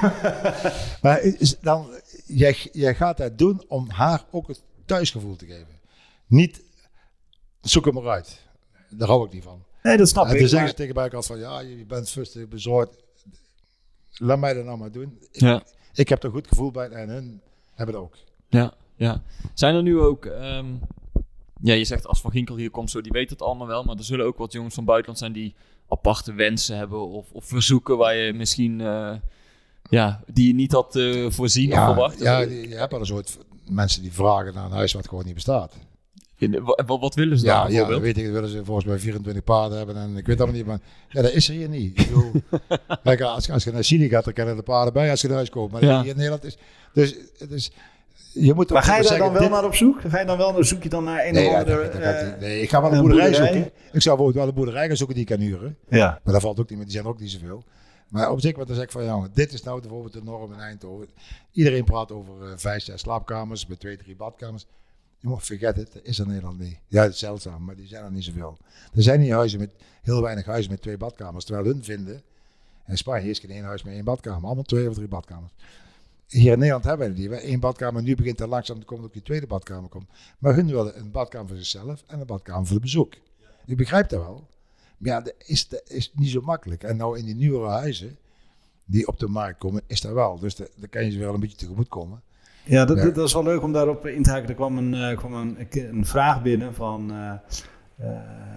Maar is dan, jij, jij gaat dat doen om haar ook het thuisgevoel te geven. Niet, zoek hem maar uit. Daar hou ik niet van. Nee, dat snap En ik. dan zeggen maar- ze tegen mij altijd van, ja, je bent rustig bezorgd. Laat mij dat nou maar doen. Ik, Ja. ik heb er een goed gevoel bij en hun hebben het ook. Ja, ja. Zijn er nu ook... ehm, ja, je zegt als Van Ginkel hier komt, zo, die weet het allemaal wel. Maar er zullen ook wat jongens van buitenland zijn die aparte wensen hebben of, of verzoeken waar je misschien... eh, ja, die je niet had eh, voorzien of verwacht. ja, je hebt wel een soort mensen die vragen naar een huis wat gewoon niet bestaat. Wat, wat willen ze dan Ja, ja, bijvoorbeeld? dat weet ik. Dat willen ze volgens mij vierentwintig paarden hebben en ik weet allemaal niet. Maar ja, dat is er hier niet. Ik bedoel, kijk, als, als je naar Chili gaat, dan kennen de paarden bij als je naar huis komt. Maar Ja. hier in Nederland is... Dus, dus je moet ook Maar ga je daar zeggen, dan wel dit- naar op zoek? Ga je dan wel, zoek je dan naar een Nee, of ja, andere... dat- dat gaat eh, niet. nee, ik ga wel een een boerderij, boerderij? zoeken. Ik zou bijvoorbeeld wel een boerderij gaan zoeken die ik kan huren. ja. Maar dat valt ook niet meer, die zijn er ook niet zoveel. Maar op zich, wat dan zeg ik van, ja, dit is nou bijvoorbeeld de norm in Eindhoven. Iedereen praat over uh, vijf, zes slaapkamers, met twee, drie badkamers. Jongen, forget it, dat is er in Nederland niet. Ja, het is zeldzaam, maar die zijn er niet zoveel. Er zijn niet huizen met, heel weinig huizen met twee badkamers. Terwijl hun vinden, in Spanje is geen één huis met één badkamer. Allemaal twee of drie badkamers. Hier in Nederland hebben we die. We één badkamer, nu begint er langzaam te komen dat ook die tweede badkamer komt. Maar hun willen een badkamer voor zichzelf en een badkamer voor de bezoek. Ik begrijp dat wel. Maar ja, dat is, dat is niet zo makkelijk. En nou in die nieuwere huizen die op de markt komen, is dat wel. Dus daar kan je ze wel een beetje tegemoet komen. Ja, dat, Ja. dat is wel leuk om daarop in te haken. Er kwam een, uh, kwam een, een vraag binnen van, uh, uh,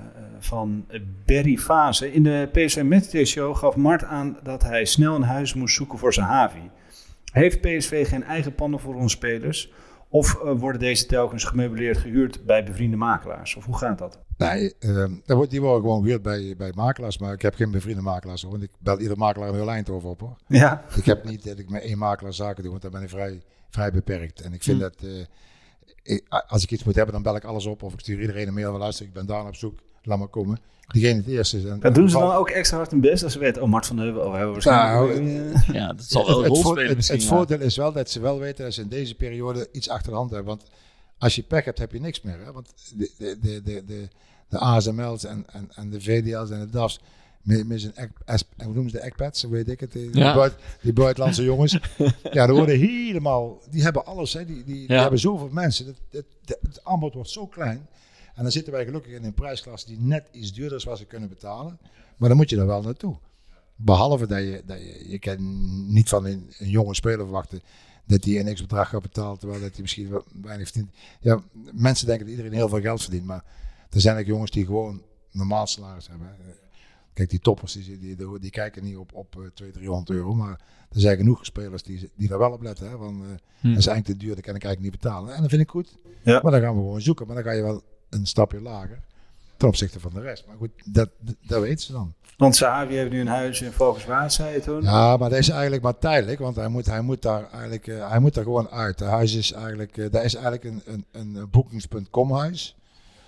van Berry Fase. In de P S V Matchday Show gaf Mart aan dat hij snel een huis moest zoeken voor zijn Havi. Heeft P S V geen eigen panden voor onze spelers? Of uh, worden deze telkens gemeubileerd gehuurd bij bevriende makelaars? Of hoe gaat dat? Nee, uh, die worden gewoon gehuurd bij, bij makelaars. Maar ik heb geen bevriende makelaars hoor. Want ik bel ieder makelaar in heel Eindhoven op hoor. Ja. Ik heb niet dat ik met één makelaar zaken doe, want dan ben ik vrij, vrij beperkt. En ik vind Hmm. dat, uh, ik, als ik iets moet hebben, dan bel ik alles op. Of ik stuur iedereen een mail van luister, ik ben daar op zoek, laat maar komen. Diegene het eerste is. En, En doen ze dan ook extra hard hun best als ze weten, oh Mart van Heuvel, oh, we hebben waarschijnlijk... Nou, uh, Ja, dat zal wel een het, rol het, spelen het, misschien. het ja. voordeel is wel dat ze wel weten dat ze in deze periode iets achter de hand hebben. Want als je pech hebt, heb je niks meer. Hè? Want de, de, de, de, de, de A S M L's en, en, en de V D L's en de D A F's, met, met zijn, hoe noemen ze de ekpads, zo weet ik het, die, Ja. die, buit, die buitenlandse jongens. Ja, die worden helemaal, die hebben alles, hè? Die, die, die Ja. hebben zoveel mensen. Het, het, het, het aanbod wordt zo klein. En dan zitten wij gelukkig in een prijsklasse die net iets duurder is wat ze kunnen betalen. Maar dan moet je er wel naartoe. Behalve dat je, dat je, je kan niet van een, een jonge speler verwachten dat hij een x-bedrag gaat betalen, terwijl dat hij misschien wel weinig verdient. Ja, mensen denken dat iedereen heel veel geld verdient, maar er zijn ook jongens die gewoon normaal salaris hebben. Kijk, die toppers die, die, die, die kijken niet op, op tweehonderd, driehonderd euro, maar er zijn genoeg spelers die, die daar wel op letten. Hè, van, uh, Hm. dat is eigenlijk te duur, dat kan ik eigenlijk niet betalen. En dat vind ik goed, Ja. maar dan gaan we gewoon zoeken. Maar dan ga je wel een stapje lager ten opzichte van de rest. Maar goed, dat, dat weten ze dan. Want Sahavi heeft nu een huis in Valkenswaard, zei je toen. Ja, maar dat is eigenlijk maar tijdelijk, want hij moet, hij moet, daar, eigenlijk, uh, hij moet daar gewoon uit. Het huis is eigenlijk, uh, dat is eigenlijk een, een, een bookings punt com huis.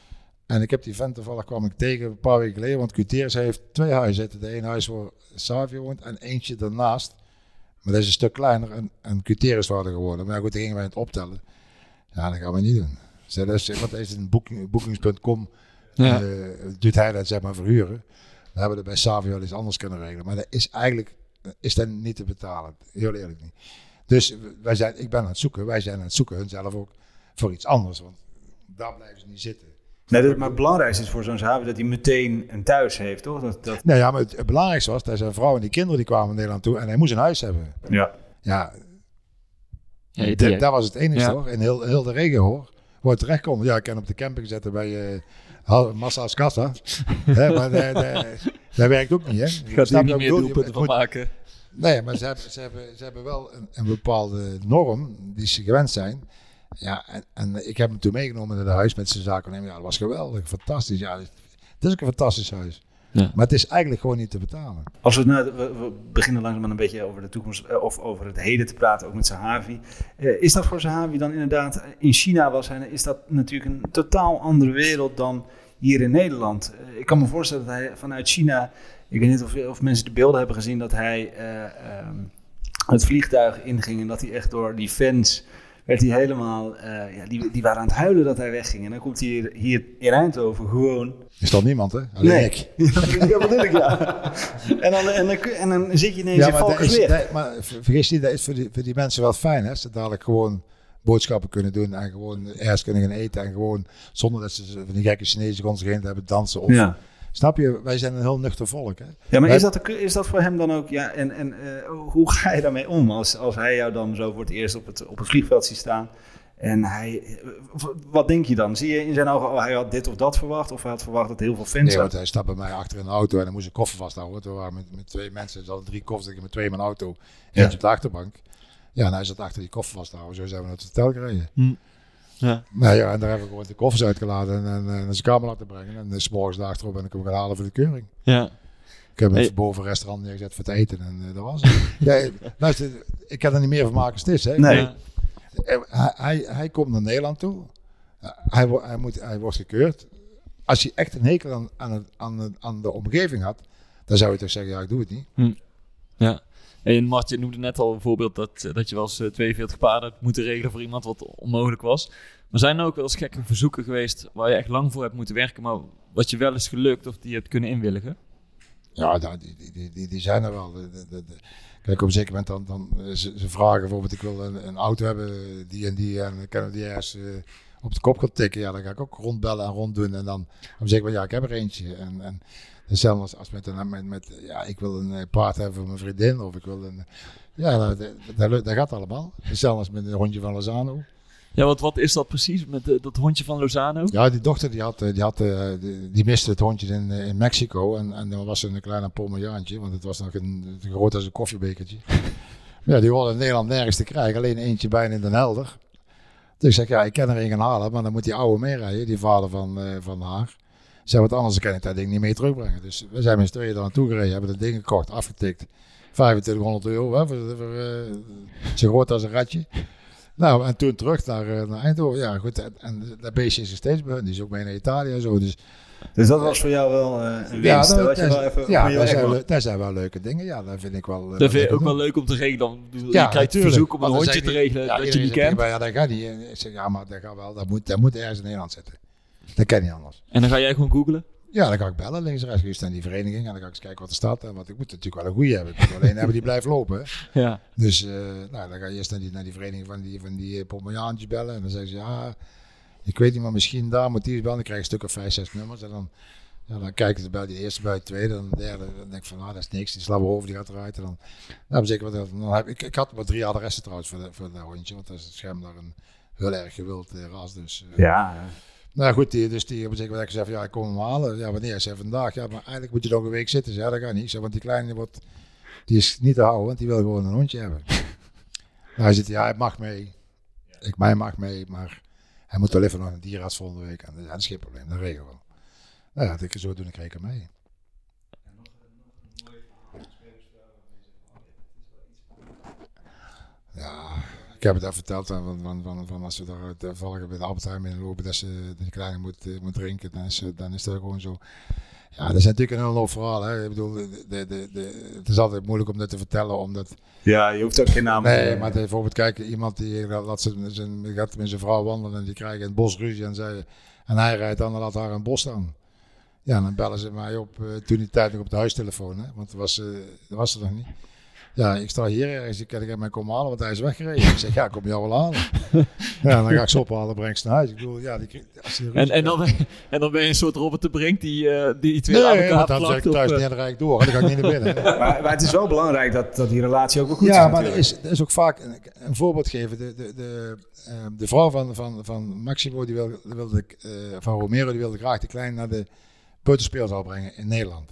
En ik heb die vent toevallig kwam ik tegen een paar weken geleden, want Gutierrez heeft twee huizen zitten. De ene huis waar Sahavi woont en eentje daarnaast. Maar dat is een stuk kleiner en, en Gutierrez waren geworden. Maar ja, goed, dan gingen wij het optellen. Ja, dat gaan we niet doen. Dus dat is, want dat is een booking, bookings punt com. Ja. Uh, doet hij dat zeg maar verhuren. Dan hebben we dat bij Sahavi wel iets anders kunnen regelen. Maar dat is eigenlijk is dat niet te betalen. Heel eerlijk niet. Dus wij zijn, ik ben aan het zoeken. Wij zijn aan het zoeken. Hun zelf ook voor iets anders. Want daar blijven ze niet zitten. Nee, dat, maar het belangrijkste is voor zo'n Sahavi dat hij meteen een thuis heeft, toch? Dat, dat... Nou ja, maar het, het belangrijkste was dat zijn vrouw en die kinderen die kwamen naar Nederland toe. En hij moest een huis hebben. Ja. Ja, Ja, die- dat, dat was het enige Ja. hoor. In heel, heel de regio hoor. Waar het terecht kon. Ja, ik kan op de camping zetten bij uh, Massa's Kassa. Hè, maar dat, dat, dat werkt ook niet, hè? Gaat er Snap niet je wat meer ik bedoel? doelpunten Je van moet- maken. Nee, maar ze hebben, ze hebben, ze hebben wel een, een bepaalde norm die ze gewend zijn. Ja, en, en ik heb hem toen meegenomen naar de huis met zijn zaken. Ja, dat was geweldig, fantastisch. Ja, het is ook een fantastisch huis. Ja. Maar het is eigenlijk gewoon niet te betalen. Als we, nou, we, we beginnen langzaam een beetje over de toekomst eh, of over het heden te praten, ook met Sahavi. Uh, is dat voor Sahavi dan inderdaad, in China was hij, is dat natuurlijk een totaal andere wereld dan hier in Nederland. Uh, ik kan me voorstellen dat hij vanuit China, ik weet niet of, of mensen de beelden hebben gezien, dat hij uh, um, het vliegtuig inging en dat hij echt door die fans werd hij helemaal, uh, ja, die, die waren aan het huilen dat hij wegging. En dan komt hij hier, hier in Eindhoven gewoon... Is dat niemand, hè? Alleen nee. ik. Ja, wat ik, ja. En dan, en, dan, en dan zit je ineens Ja, in maar, dat is, Valkensweer. dat, maar vergis niet, dat is voor die, voor die mensen wel fijn, hè? Ze dadelijk gewoon boodschappen kunnen doen en gewoon ergens kunnen gaan eten en gewoon zonder dat ze van die gekke Chinese contingenten hebben dansen. Of, Ja. Snap je? Wij zijn een heel nuchter volk, hè? Ja, maar Wij- is dat, is dat voor hem dan ook... Ja, en, en uh, hoe ga je daarmee om als, als hij jou dan zo voor het eerst op het, op het vliegveld ziet staan? En hij... uh, Wat denk je dan? Zie je in zijn ogen, oh, hij had dit of dat verwacht? Of hij had verwacht dat heel veel fans... Nee, want hij stapt bij mij achter in de auto en dan moest ik koffer vasthouden. We waren met, met twee mensen, er hadden drie koffers, ik met twee in mijn auto. Eentje Ja. op de achterbank. Ja, en hij zat achter die koffer vasthouden. Zo zijn we naar het hotel gereden. Hm. Ja. Nou ja, en daar hebben we gewoon de koffers uitgeladen en, en, en naar zijn kamer laten brengen. En dan 's morgens daar achterop ben ik hem gaan halen voor de keuring. Ja. Ik heb hem Hey. even boven een restaurant neergezet voor het eten en uh, dat was het. Ja, luister, ik kan er niet meer van maken als het is. Hè. Nee. Ja. Hij, hij, hij komt naar Nederland toe. Hij, wo- hij, moet, hij wordt gekeurd. Als hij echt een hekel aan, aan, het, aan, het, aan de omgeving had, dan zou je toch zeggen, ja, ik doe het niet. Ja. Ja, En Mart, je noemde net al een voorbeeld dat, dat je wel eens uh, tweeënveertig paarden hebt moeten regelen voor iemand wat onmogelijk was. Maar zijn er ook wel eens gekke verzoeken geweest waar je echt lang voor hebt moeten werken, maar wat je wel is gelukt of die je hebt kunnen inwilligen? Ja, nou, die, die, die, die zijn er wel. De, de, de, kijk, op een zeker moment dan, dan ze, ze vragen bijvoorbeeld, ik wil een, een auto hebben, die en die, en dan kunnen we die ergens uh, op de kop gaan tikken. Ja, dan ga ik ook rondbellen en ronddoen en dan op een zeker moment, ja, ik heb er eentje. En, en hetzelfde als, als met, een, met, met, ja, ik wil een paard hebben voor mijn vriendin, of ik wil een, ja, dat, dat, dat, dat gaat allemaal. Hetzelfde als met een hondje van Lozano. Ja, wat, wat is dat precies met de, dat hondje van Lozano? Ja, die dochter die had, die, had, die, die miste het hondje in, in Mexico. En, en dan was er een klein Pomeraniantje, want het was nog een, een groot als een koffiebekertje. Maar ja, die hoorde in Nederland nergens te krijgen, alleen eentje bijna in Den Helder. Dus ik zeg, ja, ik kan er een gaan halen, maar dan moet die oude meerijden, die vader van, uh, van haar. Zeg, wat anders kan ik dat ding niet mee terugbrengen. Dus we zijn met z'n tweeën daar naartoe gereden, hebben dat ding gekocht, afgetikt. vijfentwintighonderd euro, hè, voor, voor, uh, zo groot als een ratje. Nou, en toen terug naar, naar Eindhoven. Ja, goed. En, en dat beestje is er steeds bij hun. Die is ook mee naar Italië en zo. Dus, dus dat was voor jou wel uh, een winst? Ja, dat, dat, dat, wel even, ja dat, zijn, wel... dat zijn wel leuke dingen. Ja, dat vind ik wel... Dat vind je ook doen. Wel leuk om te regelen. Dan, ja, je krijgt het verzoek om een hondje te regelen ja, dat je niet kent. Ja, dat gaat niet. Ik zeg, ja, maar dat gaat wel. Dat moet, dat moet ergens in Nederland zitten. Dat kan niet anders. En dan ga jij gewoon googlen? Ja, dan ga ik bellen links en rechts. Ik sta in die vereniging en dan ga ik eens kijken wat er staat. Want ik moet natuurlijk wel een goeie hebben. Ik moet alleen hebben die blijft lopen. Hè. Ja. Dus uh, nou, dan ga je eerst naar die, naar die vereniging van die, van die Pomeraniantjes bellen. En dan zeggen ze, ja, ik weet niet, maar misschien daar moet die eens bellen. Dan krijg je een stuk of vijf, zes nummers. En dan, ja, dan kijken ze bij die eerste, bij de tweede. Dan de derde. Dan denk ik van, nou, dat is niks. Die slabber over, die gaat eruit. En dan, nou, zeker wat, dan heb ik, ik had maar drie adressen trouwens voor, de, voor dat hondje. Want dat is het scherm daar een heel erg gewild uh, ras. Dus, uh, ja, nou goed, die, dus die op een zeker moment gezegd, ja, ik kom hem halen. Ja, wanneer? Ik zei vandaag. Ja, maar eigenlijk moet je nog een week zitten. Ja, dat gaat niet. Ik zei, want die kleine wordt, die is niet te houden, want die wil gewoon een hondje hebben. Nou, hij zegt, ja, hij mag mee. Ik, mij mag mee, maar hij moet wel even naar een dierenarts volgende week. En ja, dat is geen probleem, dat regelen we wel. Nou ja, ik zo doen, ik reken mee. Ja, ik heb het al verteld van, van, van, van als we daar toevallig bij de Albert Heijn in lopen, dat ze die kleine moet, uh, moet drinken, dan is, dan is dat gewoon zo. Ja, dat is natuurlijk een heel hoop verhaal. Hè. Ik bedoel, de, de, de, de, het is altijd moeilijk om dat te vertellen, omdat... Ja, je hoeft ook geen naam te Nee, maar bijvoorbeeld kijken, iemand die laat zijn, zijn, gaat met zijn vrouw wandelen en die krijgt in het bos ruzie en, zij, en hij rijdt dan en laat haar in het bos staan. Ja, dan bellen ze mij op, uh, toen die tijd nog op de huistelefoon, hè, want dat was, uh, dat was er nog niet. Ja, ik sta hier ergens, ik kan ik mij komen halen, want hij is weggereden. Ik zeg, ja, ik kom jou wel halen. Ja, dan ga ik ze ophalen, breng ze naar huis. Ik bedoel, ja, die, als die en, en, dan ben, en dan ben je een soort Robert de Brink die, uh, die twee nee, aan elkaar plakt. Nee, dan zeg ik thuis, uh... dan rijd ik door. Dan ga ik niet naar binnen. maar, maar het is wel belangrijk dat, dat die relatie ook wel goed ja, is. Ja, maar er is, er is ook vaak, een, een voorbeeld geven. De, de, de, uh, de vrouw van, van, van Maximo, die wilde, wilde uh, van Romero, die wilde graag de kleine naar de peuterspeelzaal brengen in Nederland.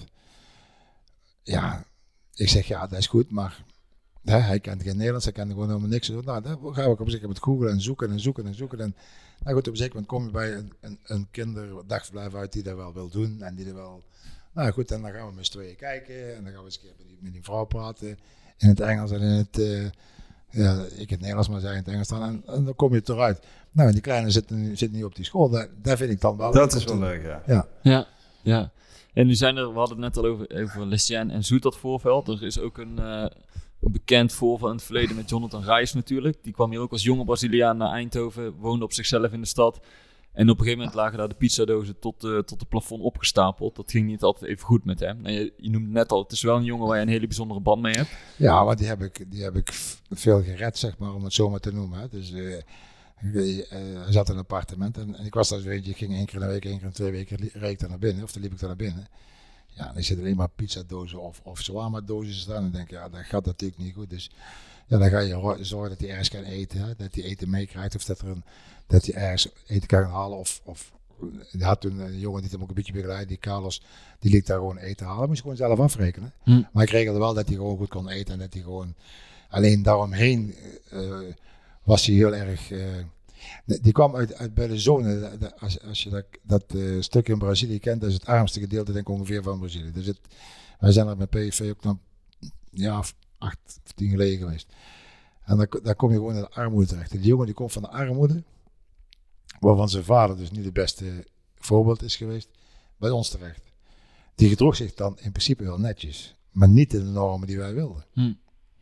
Ja, ik zeg, ja, dat is goed, maar... Ja, hij kent geen Nederlands, hij kent gewoon helemaal niks. Nou, dan ga ik op een zeker moment googlen en zoeken en zoeken en zoeken. En nou goed, op een zeker moment kom je bij een, een, een kinderdagverblijf uit die dat wel wil doen. En die er wel... Nou goed, en dan gaan we met z'n tweeën kijken. En dan gaan we eens een keer met die, met die vrouw praten. In het Engels en in het... Uh, ja, ik in het Nederlands, maar zij in het Engels dan. En, en dan kom je eruit. Nou, en die kleine zit, zit niet op die school. Dat, dat vind ik dan wel... Dat is wel leuk, ja. Ja, ja. ja. En nu zijn er... We hadden het net al over, over Lestienne en Zoet, dat voorveld. Er is ook een... Uh, Een bekend voorval in het verleden met Jonathan Reis natuurlijk. Die kwam hier ook als jonge Braziliaan naar Eindhoven, woonde op zichzelf in de stad. En op een gegeven moment lagen daar de pizzadozen tot, uh, tot het plafond opgestapeld. Dat ging niet altijd even goed met hem. En je, je noemde net al, het is wel een jongen waar je een hele bijzondere band mee hebt. Ja, maar die heb ik, die heb ik veel gered, zeg maar, om het zo maar te noemen. Hè. Dus uh, uh, hij zat in een appartement en, en ik was daar zo eentje. Ik ging één keer in de week, één keer in twee weken reed ik daar naar binnen. Of dan liep ik daar naar binnen. Ja, dan zitten alleen maar pizzadozen of, of shawarma-dozen staan. En dan denk je, ja, dat gaat natuurlijk niet goed. Dus ja, dan ga je zorgen dat hij ergens kan eten. Hè? Dat hij eten meekrijgt. Of dat, er een, dat hij ergens eten kan halen. Of, of hij had toen een jongen die hem ook een beetje begeleid. Die Carlos, die liet daar gewoon eten halen. Moest gewoon zelf afrekenen. Hm. Maar ik regelde wel dat hij gewoon goed kon eten. En dat hij gewoon alleen daaromheen uh, was hij heel erg... Uh, Die kwam uit, uit bij de zone. Als, als je dat, dat uh, stuk in Brazilië kent, dat is het armste gedeelte denk ik ongeveer van Brazilië. Dus het, wij zijn er met P S V ook nog ja, acht of tien geleden geweest. En dan, dan kom je gewoon in de armoede terecht. Die jongen die komt van de armoede, waarvan zijn vader dus niet het beste voorbeeld is geweest, bij ons terecht. Die gedroeg zich dan in principe wel netjes, maar niet in de normen die wij wilden. Hm.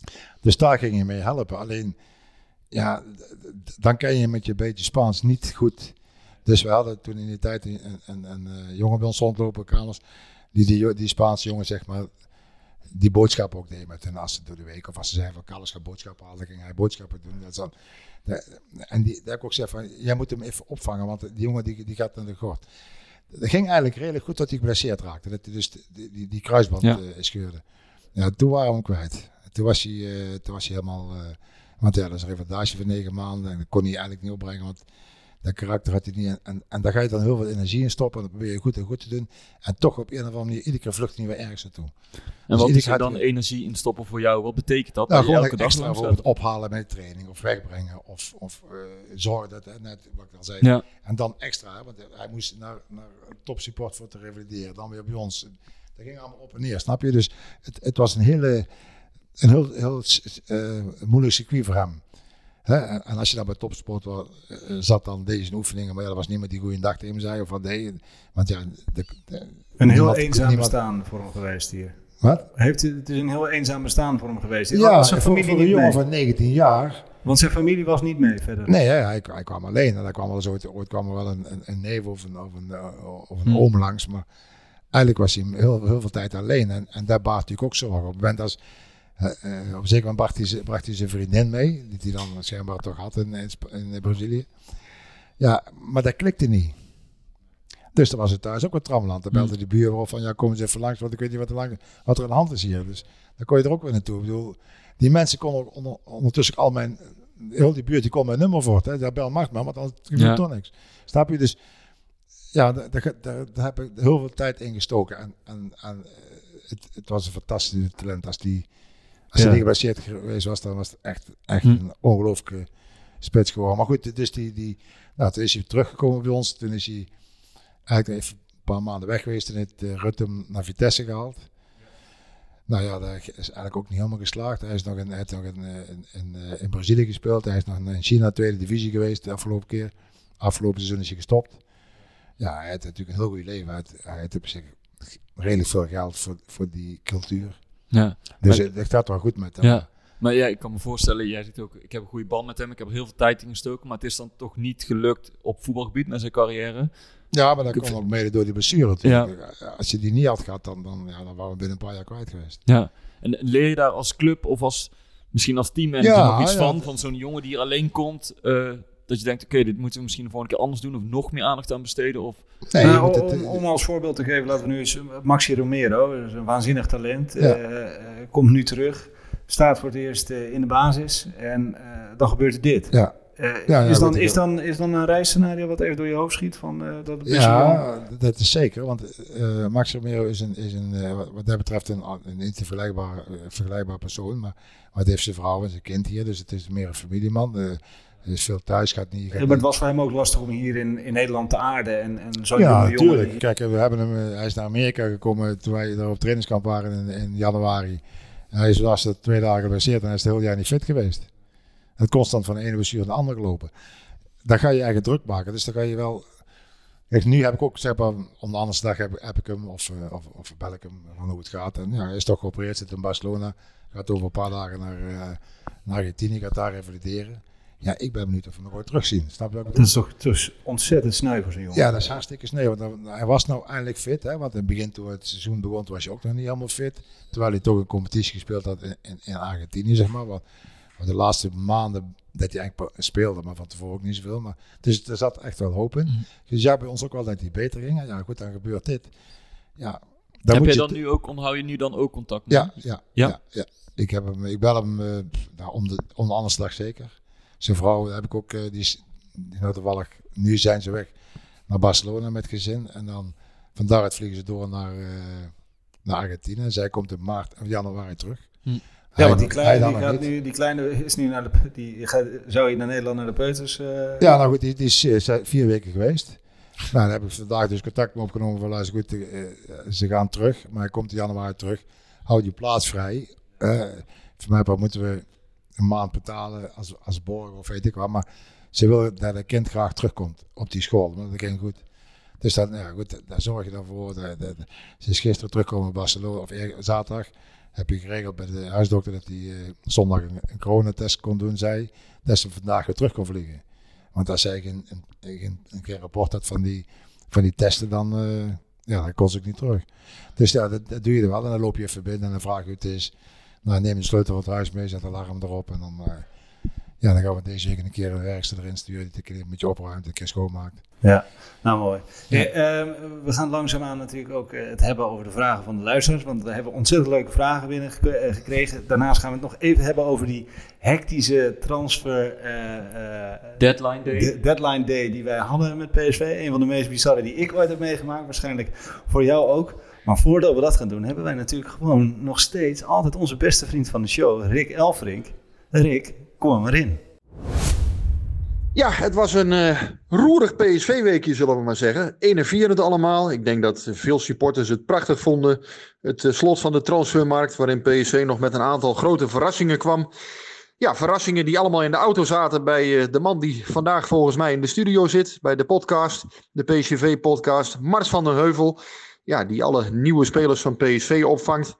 Dus daar ging je mee helpen. Alleen, ja, dan kan je met je beetje Spaans niet goed. Dus we hadden toen in die tijd een, een, een uh, jongen bij ons rondlopen, kamers, die, die die Spaanse jongen, zeg maar, die boodschap ook deed met hun assen door de week. Of als ze zeiden van Carlos gaat boodschappen halen, dan ging hij boodschappen doen. Dat is dan, de, en die, daar heb ik ook gezegd van, jij moet hem even opvangen, want die jongen die, die gaat naar de gort. Dat ging eigenlijk redelijk goed tot hij geblesseerd raakte. Dat hij dus die, die, die kruisband ja. uh, scheurde. Ja, toen waren we hem kwijt. Toen was hij, uh, toen was hij helemaal... Uh, want ja, dat is een revalidage van negen maanden. En dat kon hij eigenlijk niet opbrengen, want dat karakter had hij niet. En, en, en daar ga je dan heel veel energie in stoppen. En dat probeer je goed en goed te doen. En toch op een of andere manier, iedere keer vlucht hij weer ergens naartoe. En dus wat is er dan je... energie in stoppen voor jou? Wat betekent dat? Nou, gewoon elke dag extra bijvoorbeeld ophalen met de training. Of wegbrengen. Of, of uh, zorgen dat, net wat ik al zei. Ja. En dan extra, want hij moest naar, naar topsupport voor te revalideren. Dan weer bij ons. Dat ging allemaal op en neer, snap je? Dus het, het was een hele... Een heel, heel uh, moeilijk circuit voor hem. Hè? En, en als je dan bij topsport was, uh, zat, dan deze oefeningen. Maar ja, dat was niemand die goeiedag tegen hem zei. Of wat deed. Want ja, de, de, een heel eenzaam niemand... bestaan voor hem geweest hier. Wat? Heeft het, het is een heel eenzaam bestaan voor hem geweest. Hier. Ja, zijn voor, familie voor een jongen van negentien jaar. Want zijn familie was niet mee verder. Nee, hè, hij, hij kwam alleen. En daar kwam wel eens ooit, ooit kwam er wel een, een, een neef of een, of een, of een hmm. oom langs. Maar eigenlijk was hij heel, heel veel tijd alleen. En, en daar baart natuurlijk ook zorgen. Op het moment als... Uh, uh, op een zeker moment bracht hij, bracht hij zijn vriendin mee, die hij dan schijnbaar toch had in, in, in Brazilië. Ja, maar dat klikte niet. Dus dan was het thuis ook wat tramland. Dan belde de buur op van, ja, kom eens even langs, want ik weet niet wat er, lang, wat er aan de hand is hier. Dus dan kon je er ook weer naartoe. Ik bedoel, die mensen konden onder, ondertussen al mijn, heel die buurt, die kon mijn nummer voort. Hè. Daar bel mag maar, want anders gebeurt ja. toch niks. Snap je? Dus ja, daar, daar, daar, daar heb ik heel veel tijd in gestoken. En, en, en het, het was een fantastische talent als die... Als hij ja. niet geblesseerd geweest was, dan was het echt, echt hm. een ongelooflijke spits geworden. Maar goed, dus die, die, nou, toen is hij teruggekomen bij ons. Toen is hij eigenlijk even een paar maanden weg geweest. En heeft uh, Rutte hem naar Vitesse gehaald. Nou ja, dat is eigenlijk ook niet helemaal geslaagd. Hij, is nog in, hij heeft nog in, in, in, in Brazilië gespeeld. Hij is nog in China tweede divisie geweest de afgelopen keer. Afgelopen seizoen is hij gestopt. Ja, hij had natuurlijk een heel goed leven. Hij had, hij had op zich redelijk veel geld voor, voor die cultuur. Ja, dus maar, het gaat wel goed met hem. Ja, maar ja, ik kan me voorstellen, jij zegt ook, ik heb een goede band met hem, ik heb er heel veel tijd in gestoken, maar het is dan toch niet gelukt op voetbalgebied met zijn carrière. Ja, maar dat komt ook mede door die blessure. Ja. Als je die niet had gehad, dan, dan, ja, dan waren we binnen een paar jaar kwijt geweest. Ja, en leer je daar als club of als misschien als teammanager ja, nog iets ja, van, van zo'n jongen die hier alleen komt, uh, dat je denkt, oké, okay, dit moeten we misschien de volgende keer anders doen of nog meer aandacht aan besteden? Of... Nee, nou, om, het, om als voorbeeld te geven, laten we nu eens Maxi Romero, dat is een waanzinnig talent, ja. uh, uh, komt nu terug, staat voor het eerst uh, in de basis en uh, dan gebeurt er dit. Ja. Uh, ja, is, ja, dan, is, dan, is dan een reisscenario wat even door je hoofd schiet? Van, uh, dat het ja, jong... dat is zeker, want uh, Maxi Romero is, een, is een, uh, wat dat betreft een, een niet te vergelijkbaar, uh, vergelijkbaar persoon, maar, maar het heeft zijn vrouw en zijn kind hier, dus het is meer een familieman. Uh, Er is veel thuis, gaat niet... Gaat ja, maar het was voor hem ook lastig om hier in, in Nederland te aarden. En, en zo ja, natuurlijk. Die... Kijk, we hebben hem, hij is naar Amerika gekomen toen wij daar op trainingskamp waren in, in januari. En hij is was twee dagen geblesseerd en hij is het hele jaar niet fit geweest. Het constant van de ene blessure naar de andere gelopen. Daar ga je eigen druk maken. Dus dan ga je wel... Kijk, nu heb ik ook, zeg maar, om de andere dag heb, heb ik hem of, of, of bel ik hem van hoe het gaat. En ja, hij is toch geopereerd, zit in Barcelona. Gaat over een paar dagen naar, uh, naar Argentinië, gaat daar revalideren. Ja, ik ben benieuwd of we hem nog ooit terugzien. Snap je wat ik bedoel? Dat is toch dus ontzettend sneu voor zo'n jongen. Ja, dat is hartstikke sneu. Want hij was nou eindelijk fit. Hè? Want in het begin, toen het seizoen begon, toen was hij ook nog niet helemaal fit. Terwijl hij toch een competitie gespeeld had in, in, in Argentinië, zeg maar. Want, want de laatste maanden dat hij eigenlijk speelde, maar van tevoren ook niet zoveel. Maar, dus er zat echt wel hoop in. Mm. Dus ja, bij ons ook wel dat hij beter ging. En ja, goed, dan gebeurt dit. Ja, dan heb moet je je dan nu ook, onthoud je nu dan ook contact met ja, hem? Ja, ja, ja, ja. Ik, heb hem, ik bel hem uh, nou, om, de, om de andere dag zeker. Zijn vrouw heb ik ook, uh, die is die nou toevallig, nu zijn ze weg naar Barcelona met gezin. En dan van daaruit vliegen ze door naar, uh, naar Argentinië. En zij komt in maart of januari terug. Hm. Ja, want die kleine, die, gaat nu, die kleine is nu naar de, die gaat, zou je naar Nederland naar de peuters? Uh... Ja, nou goed, die, die is uh, vier weken geweest. Nou, dan heb ik vandaag dus contact mee opgenomen van luister goed, uh, ze gaan terug, maar hij komt in januari terug. Houd je plaats vrij. Uh, voor mij moeten we een maand betalen als, als borg of weet ik wat, maar ze wil dat het kind graag terugkomt op die school, maar dat ging goed. Dus dat, ja, goed, daar zorg je dan voor. De, de, de, ze is gisteren teruggekomen in Barcelona, of zaterdag. heb je geregeld bij de huisdokter dat hij uh, zondag een, een coronatest kon doen, zei dat ze vandaag weer terug kon vliegen. Want als jij een, een, een, een keer een rapport had van die, van die testen, dan, uh, ja, dan kon ze ook niet terug. Dus ja, dat, dat doe je er wel. En dan loop je even binnen en dan vraag je hoe het is. Nou, neem de sleutel van het huis mee, zet de alarm erop en dan, uh, ja, dan gaan we deze week een keer een werkster erin sturen die het een beetje opruimt, een keer schoonmaakt. Ja, nou mooi. Ja. Hey, uh, we gaan langzaamaan natuurlijk ook uh, het hebben over de vragen van de luisteraars, want we hebben ontzettend leuke vragen binnen gek- uh, gekregen. Daarnaast gaan we het nog even hebben over die hectische transfer uh, uh, Deadline day. de- deadline day die wij hadden met P S V. Een van de meest bizarre die ik ooit heb meegemaakt, waarschijnlijk voor jou ook. Maar voordat we dat gaan doen, hebben wij natuurlijk gewoon nog steeds altijd onze beste vriend van de show, Rick Elfrink. Rick, kom er maar in. Ja, het was een uh, roerig P S V-weekje, zullen we maar zeggen. Enerverend allemaal. Ik denk dat veel supporters het prachtig vonden. Het uh, slot van de transfermarkt, waarin P S V nog met een aantal grote verrassingen kwam. Ja, verrassingen die allemaal in de auto zaten bij uh, de man die vandaag volgens mij in de studio zit. Bij de podcast, de P S V-podcast, Mars van der Heuvel. Ja, die alle nieuwe spelers van P S V opvangt.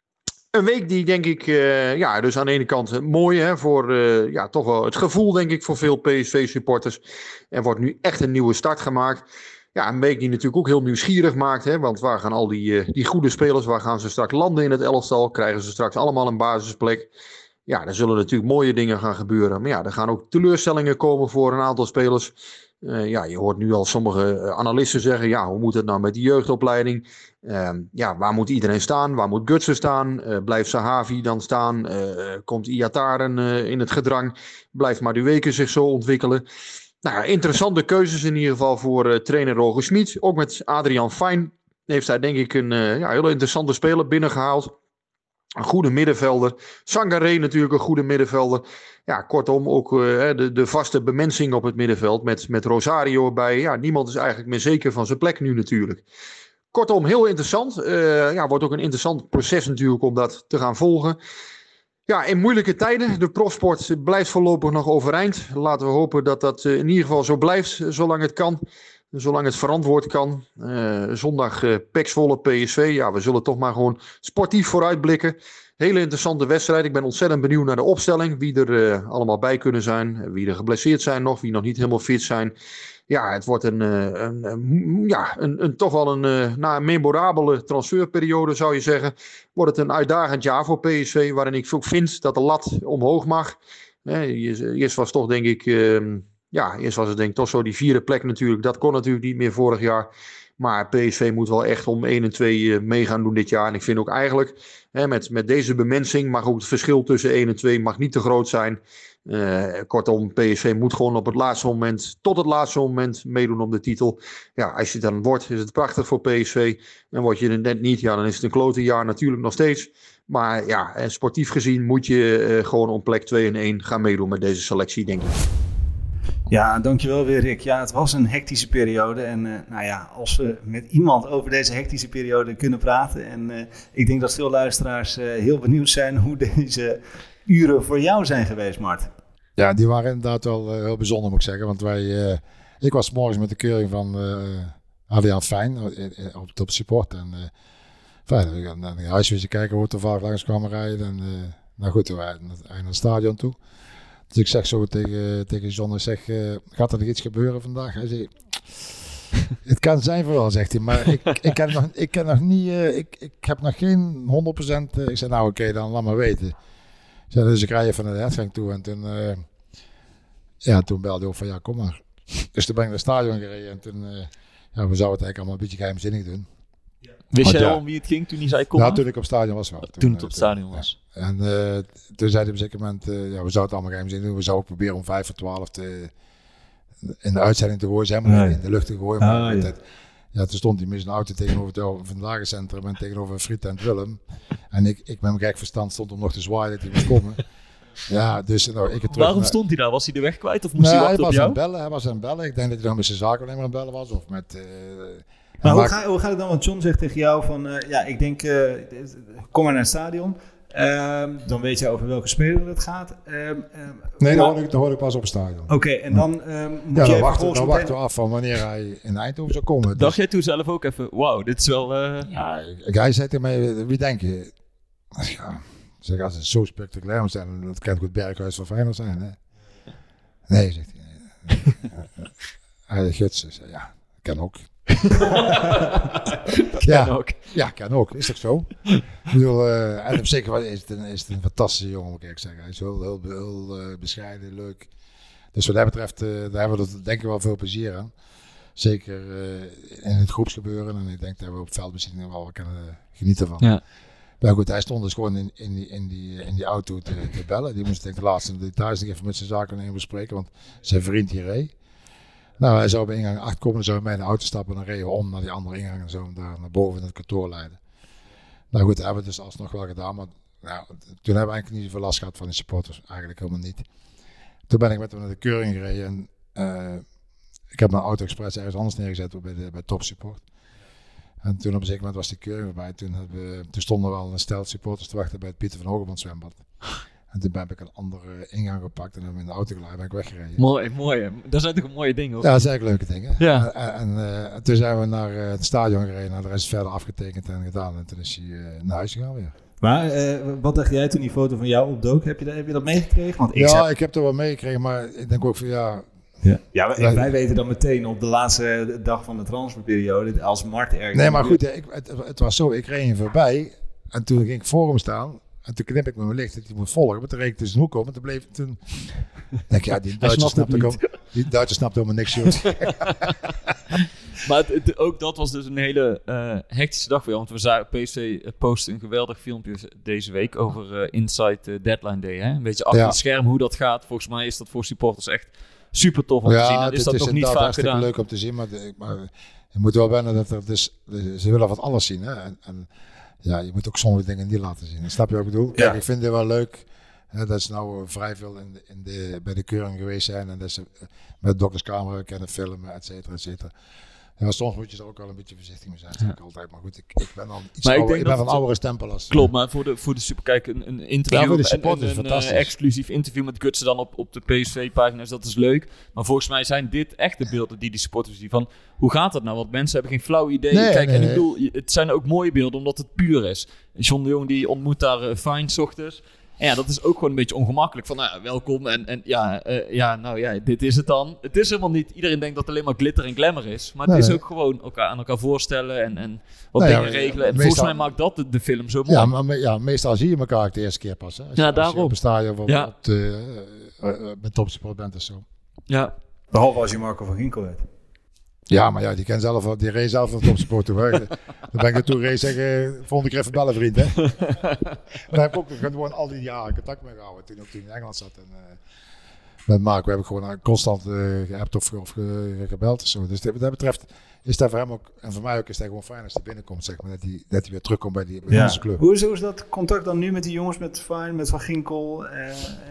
Een week die denk ik, uh, ja, dus aan de ene kant uh, mooi hè, voor uh, ja, toch wel het gevoel denk ik voor veel P S V-supporters. Er wordt nu echt een nieuwe start gemaakt. Ja, een week die natuurlijk ook heel nieuwsgierig maakt. Hè, want waar gaan al die, uh, die goede spelers, waar gaan ze straks landen in het elftal? Krijgen ze straks allemaal een basisplek? Ja, er zullen natuurlijk mooie dingen gaan gebeuren. Maar ja, er gaan ook teleurstellingen komen voor een aantal spelers. Uh, ja, je hoort nu al sommige uh, analisten zeggen, ja, hoe moet het nou met die jeugdopleiding? Uh, ja, waar moet iedereen staan? Waar moet Gutsen staan? Uh, blijft Sahavi dan staan? Uh, komt Iataren uh, in het gedrang? Blijft Madueke zich zo ontwikkelen? Nou ja, interessante keuzes in ieder geval voor uh, trainer Roger Schmid. Ook met Adrian Fijn heeft hij denk ik een uh, ja, hele interessante speler binnengehaald. Een goede middenvelder. Sangaré natuurlijk een goede middenvelder. Ja, kortom ook uh, de, de vaste bemensing op het middenveld met, met Rosario erbij. Ja, niemand is eigenlijk meer zeker van zijn plek nu natuurlijk. Kortom, heel interessant. Uh, ja, wordt ook een interessant proces natuurlijk om dat te gaan volgen. Ja, in moeilijke tijden. De profsport blijft voorlopig nog overeind. Laten we hopen dat dat uh, in ieder geval zo blijft, zolang het kan. Zolang het verantwoord kan. Uh, zondag uh, P E C Zwolle P S V. Ja, we zullen toch maar gewoon sportief vooruitblikken. Hele interessante wedstrijd. Ik ben ontzettend benieuwd naar de opstelling. Wie er uh, allemaal bij kunnen zijn. Wie er geblesseerd zijn nog. Wie nog niet helemaal fit zijn. Ja, het wordt een, een, een, ja, een, een toch wel een, na een memorabele transferperiode zou je zeggen. Wordt het een uitdagend jaar voor P S V. Waarin ik ook vind dat de lat omhoog mag. Eerst was toch denk ik... Uh, Ja, eerst was het denk ik toch zo die vierde plek natuurlijk. Dat kon natuurlijk niet meer vorig jaar. Maar P S V moet wel echt om één en twee uh, mee gaan doen dit jaar. En ik vind ook eigenlijk, hè, met, met deze bemensing mag ook het verschil tussen één en twee mag niet te groot zijn. Uh, kortom, P S V moet gewoon op het laatste moment, tot het laatste moment meedoen om de titel. Ja, als je het dan wordt, is het prachtig voor P S V. En word je het net niet, ja, dan is het een klote jaar natuurlijk nog steeds. Maar ja, sportief gezien moet je uh, gewoon om plek twee en één gaan meedoen met deze selectie, denk ik. Ja, dankjewel weer Rick. Ja, het was een hectische periode en uh, nou ja, als we met iemand over deze hectische periode kunnen praten en uh, ik denk dat veel luisteraars uh, heel benieuwd zijn hoe deze uren voor jou zijn geweest, Mart. Ja, die waren inderdaad wel uh, heel bijzonder moet ik zeggen, want wij, uh, ik was 's morgens met de keuring van uh, Adriaan Fijn uh, op top support en uh, fijn, we gaan naar het huisje kijken hoe het er vaak langs kwam rijden en uh, nou goed, we waren naar het stadion toe. Dus ik zeg zo tegen, tegen John, ik zeg, uh, gaat er nog iets gebeuren vandaag? Hij zei, het kan zijn voor wel, zegt hij, maar ik, ik, heb, nog, ik heb nog niet, uh, ik, ik heb nog geen honderd procent. Uh, ik zei, nou oké, okay, dan laat maar weten. Ik zei, dus ik rij even naar de hertgang toe en toen, uh, ja, toen belde hij ook van, ja, kom maar. Dus toen ben ik naar het stadion gereden en toen, uh, ja, we zouden het eigenlijk allemaal een beetje geheimzinnig doen. Wist jij ja, al om wie het ging toen hij zei kom? Ja, toen ik op het stadion was wel. Toen, toen het op het stadion was. Ja. En uh, toen zei hij op een zeker moment, uh, ja, we zouden het allemaal geheimzinnig doen. We zouden ook proberen om vijf voor twaalf te, in de uitzending te gooien, zeg maar, nee. in de lucht te gooien. Maar ah, ja. Het, ja, toen stond hij met zijn auto tegenover het Vandagencentrum en tegenover Frietent Willem. En ik, ik met mijn gek verstand stond om nog te zwaaien dat hij moest komen. Ja, dus nou, ik het terug Waarom naar... stond hij daar? Was hij de weg kwijt of moest nou, hij wachten hij op was jou? aan het bellen, hij was aan het bellen. Ik denk dat hij dan met zijn zakennemer aan het bellen was of met... Uh, Maar hoe, maakt... ga, hoe gaat het dan? Want John zegt tegen jou van, uh, ja, ik denk, uh, kom maar naar het stadion. Um, dan weet je over welke speler het gaat. Um, um, Nee, maar... dat hoorde, ik, dat hoorde ik pas op het stadion. Oké, okay, en dan um, moet ja, je dan even wachten, dan meteen... wachten we af van wanneer hij in Eindhoven zou komen. Dacht dus... jij toen zelf ook even, wauw, dit is wel... Uh... Ja, hij zei tegen mij, wie denk je? Ja, zeg, als het zo spectaculair moet zijn, dat kan het goed Berghuis van Feyenoord zijn. Hè? Nee, zegt hij. Hij Gutsen, zei, ja, kan ook. ja, kan ook. Ja, kan ook. Is toch zo? Ik bedoel, uh, en op zich is het, een, is het een fantastische jongen, moet ik zeggen. Hij is heel, heel, heel uh, bescheiden, leuk. Dus wat dat betreft, uh, daar hebben we er denk ik wel veel plezier aan. Zeker uh, in het groepsgebeuren. En ik denk dat we op veldbeziening wel kunnen uh, genieten van. Ja. Maar goed, hij stond dus gewoon in, in, die, in, die, in die auto te, te bellen. Die moest denk ik de laatste details nog even met zijn zaken in bespreken. Want zijn vriend hier reed. Nou, hij zou bij ingang acht komen, dan zou hij mij in de auto stappen en dan reden we om naar die andere ingang en zo daar naar boven in het kantoor leiden. Nou goed, dat hebben we dus alsnog wel gedaan, maar nou, toen hebben we eigenlijk niet zoveel last gehad van de supporters, eigenlijk helemaal niet. Toen ben ik met hem naar de keuring gereden en uh, ik heb mijn Auto Express ergens anders neergezet bij, de, bij Top Support. En toen op een zeker moment was die keuring voorbij, toen, we, toen stonden we al een stel supporters te wachten bij het Pieter van Hogeband zwembad. En toen heb ik een andere ingang gepakt en dan in de auto geladen ben ik weggereden. Mooi, mooi. Dat zijn toch een mooie dingen, hoor. Ja, dat zijn eigenlijk leuke dingen. Ja. En, en uh, toen zijn we naar uh, het stadion gereden. Nou, de rest is verder afgetekend en gedaan. En toen is hij uh, naar huis gegaan weer. Maar uh, wat dacht jij toen die foto van jou opdook? Heb je, dat, heb je dat meegekregen? Want ik ja, zei... ik heb er wel meegekregen. Maar ik denk ook van ja... Ja, ja wij, wij weten dan meteen op de laatste dag van de transferperiode als Mart ergens... Nee, maar goed, ik, het, het was zo. Ik reed hem voorbij. En toen ging ik voor hem staan. En toen knip ik met mijn licht dat hij moet volgen. Maar toen reed ik tussen de hoek op. En toen bleef toen... denk ik, ja, die Duitser snapt ook... Die Duitser snapt helemaal niks, joh. Maar het, het, ook dat was dus een hele uh, hectische dag voor jou. Want we zagen, P S V postte een geweldig filmpje deze week over uh, Inside uh, Deadline Day. Hè? Een beetje achter ja. het scherm hoe dat gaat. Volgens mij is dat voor supporters echt super tof om ja, te zien. En is dat is nog niet vaak gedaan. Leuk om te zien, maar, de, maar je moet wel wennen dat er dus... Ze willen wat alles zien, hè. En, en ja, je moet ook sommige dingen niet laten zien. Snap je wat ik bedoel? Kijk, ja. Ik vind het wel leuk... Hè, dat ze nou vrij veel in de, in de, bij de keuring geweest zijn. En dat ze met de dokterscamera kunnen filmen, et cetera, et cetera. Ja, soms moet je er ook wel een beetje voorzichtig mee zijn. Dat zeg ik altijd. Maar goed, ik, ik ben dan iets ouder, ik, ik ben van oudere stempel als... Klopt, maar voor de, voor de super, kijk, een, een interview... Ja, voor de supporters, een, een, fantastisch. Een exclusief interview met Gutsen dan op, op de P S V-pagina's, dat is leuk. Maar volgens mij zijn dit echt de beelden die die supporters zien van... Hoe gaat dat nou? Want mensen hebben geen flauw idee. Nee, kijk, nee, en ik nee. bedoel, het zijn ook mooie beelden omdat het puur is. John de Jong die ontmoet daar uh, Fine 's ochtends. En ja, dat is ook gewoon een beetje ongemakkelijk. Van, nou ja, welkom en, en ja, uh, ja, nou ja, dit is het dan. Het is helemaal niet... Iedereen denkt dat het alleen maar glitter en glamour is. Maar het nee, is nee. ook gewoon elkaar aan elkaar voorstellen en, en wat Nou ja, dingen regelen. En meestal, volgens mij maakt dat de, de film zo mooi. Ja, maar me, ja, meestal zie je elkaar de eerste keer pas. Hè? Als, ja, je, als daarom. je op een stadion of ja. op de, uh, uh, met topsport bent of zo. Ja. Behalve als je Marco van Ginkel weet. Ja, maar ja, die ken zelf, die reed zelf van topsport toe. Hè. Dan ben ik er toe reed zeggen, volgende keer even bellen vriend. Hè. Daar heb ik ook gewoon al die jaren contact mee gehouden. Toen ook toen in Engeland zat. En, uh, met Marco heb ik gewoon constant uh, geappt of, of uh, gebeld of zo. Dus wat dat betreft is dat voor hem ook, en voor mij ook, is dat gewoon fijn als hij binnenkomt. Zeg maar, dat hij, dat hij weer terugkomt bij, die, bij ja. onze club. Hoe is, hoe is dat contact dan nu met die jongens, met Fine, met Van Ginkel? Uh, uh.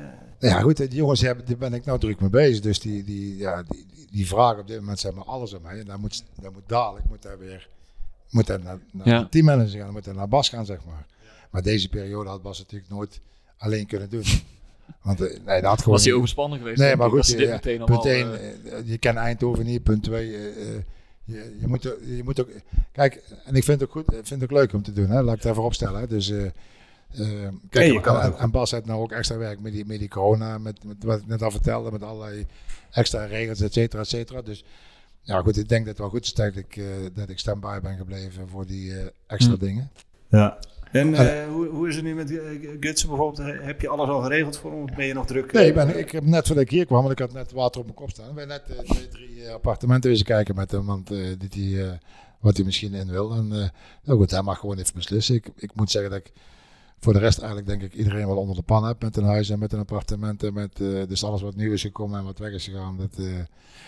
Ja goed, die jongens hebben, daar ben ik nou druk mee bezig. Dus die, die, ja, die, die, die vragen op dit moment zeg maar alles aan mij. En dan moet, dan moet dadelijk moet hij weer moet hij naar, naar ja. de teammanager gaan. Dan moet hij naar Bas gaan, zeg maar. Maar deze periode had Bas natuurlijk nooit alleen kunnen doen. Want nee, dat had gewoon was hij niet. overspanning geweest? Nee, maar goed, je, je, ja, punt allemaal, één, uh, je kent Eindhoven niet. Punt twee, uh, uh, je, je, moet, je moet ook... Kijk, en ik vind het ook goed, ik vind het ook leuk om te doen. Hè? Laat ik het even opstellen. Hè? Dus... Uh, Uh, kijk, je kan en, en Bas heeft nou ook extra werk met die, met die corona, met, met wat ik net al vertelde, met allerlei extra regels, et cetera, et cetera. Dus ja, goed, ik denk dat het wel goed is dat ik, uh, dat ik stand-by ben gebleven voor die uh, extra mm. dingen. Ja. En uh, hoe, hoe is het nu met uh, Gutsen bijvoorbeeld? Heb je alles al geregeld voor hem of ben je nog druk? Nee, ik, ben, ik heb net voordat ik hier kwam, want ik had net water op mijn kop staan. Ik ben net uh, twee, drie uh, appartementen wezen kijken met hem, want uh, dit die, uh, wat hij misschien in wil. En uh, nou goed, hij mag gewoon even beslissen. Ik, ik moet zeggen dat ik voor de rest eigenlijk denk ik iedereen wel onder de pan heb met een huis en met een appartement. En met, uh, dus alles wat nieuw is gekomen en wat weg is gegaan. Dat, uh,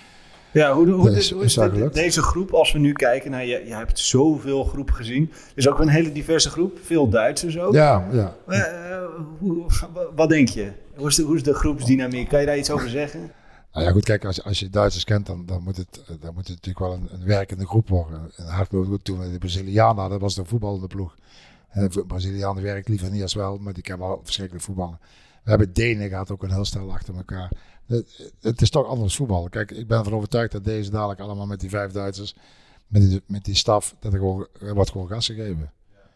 ja, hoe, hoe, dat is, is, hoe is de, deze groep, als we nu kijken naar, je, je hebt zoveel groep gezien. Het is ook een hele diverse groep, veel Duitsers ook. Ja, ja. Uh, hoe, wat denk je? Hoe is, de, hoe is de groepsdynamiek? Kan je daar iets over zeggen? Nou ja, goed, kijk, als, als je Duitsers kent, dan, dan, moet het, dan moet het natuurlijk wel een, een werkende groep worden. En hardlopen toen we de Brazilianen hadden, dat was de voetballende ploeg. En de Brazilianen werkt liever niet als wel, maar die kan wel verschrikkelijk voetballen. We hebben Denen gehad, ook een heel stel achter elkaar. Het, het is toch anders voetballen. Kijk, ik ben ervan overtuigd dat deze dadelijk allemaal met die vijf Duitsers, met die, met die staf, dat er gewoon, er wordt gewoon gas gegeven.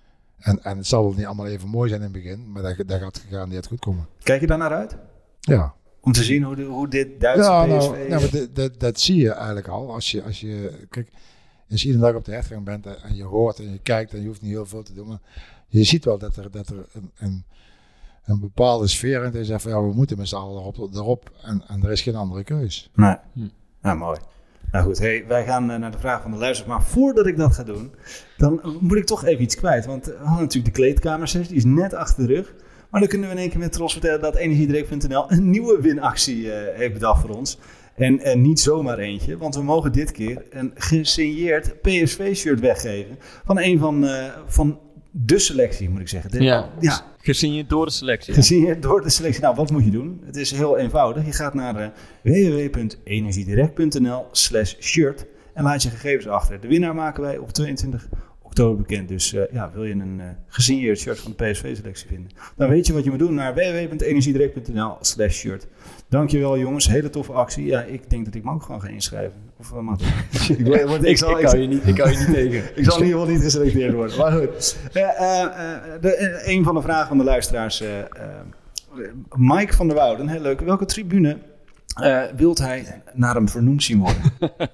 En, en het zal wel niet allemaal even mooi zijn in het begin, maar dat, dat gaat gegarandeerd goed komen. Kijk je daar naar uit? Ja. Om te zien hoe, de, hoe dit Duitse Ja, P S V... nou, nou, maar dat, dat, dat zie je eigenlijk al. Als je, als je, kijk, als je iedere dag op de hertgang bent en je hoort en je kijkt en je hoeft niet heel veel te doen. Maar je ziet wel dat er, dat er een, een, een bepaalde sfeer in is. Van, ja, we moeten met z'n allen erop, erop en, en er is geen andere keus. Nee. Hm. Nou, mooi. Nou goed, hey, wij gaan uh, naar de vraag van de luisteraar. Maar voordat ik dat ga doen, dan moet ik toch even iets kwijt. Want we hadden natuurlijk de kleedkamersessie, die is net achter de rug. Maar dan kunnen we in één keer met trots vertellen dat energiedirect punt n l een nieuwe winactie uh, heeft bedacht voor ons. En, en niet zomaar eentje, want we mogen dit keer een gesigneerd P S V-shirt weggeven. Van een van, uh, van de selectie, moet ik zeggen. De, ja, ja, gesigneerd door de selectie. Gesigneerd door de selectie. Nou, wat moet je doen? Het is heel eenvoudig. Je gaat naar uh, w w w punt energiedirect punt n l slash shirt en laat je gegevens achter. De winnaar maken wij op tweeëntwintig oktober bekend. Dus uh, ja, wil je een uh, gesigneerd shirt van de P S V-selectie vinden, dan weet je wat je moet doen naar w w w punt energiedirect punt n l slash shirt. Dankjewel jongens, hele toffe actie. Ja, ik denk dat ik me ook gewoon ga inschrijven. Of wat mag ik? ik, word, ik, zal, ik, kan je niet, ik kan je niet tegen. Ik zal in ieder geval niet geselecteerd worden. Maar goed. Uh, uh, uh, de, uh, een van de vragen van de luisteraars. Uh, uh, Mike van der Wouden, heel leuk. Welke tribune uh, wilt hij naar hem vernoemd zien worden?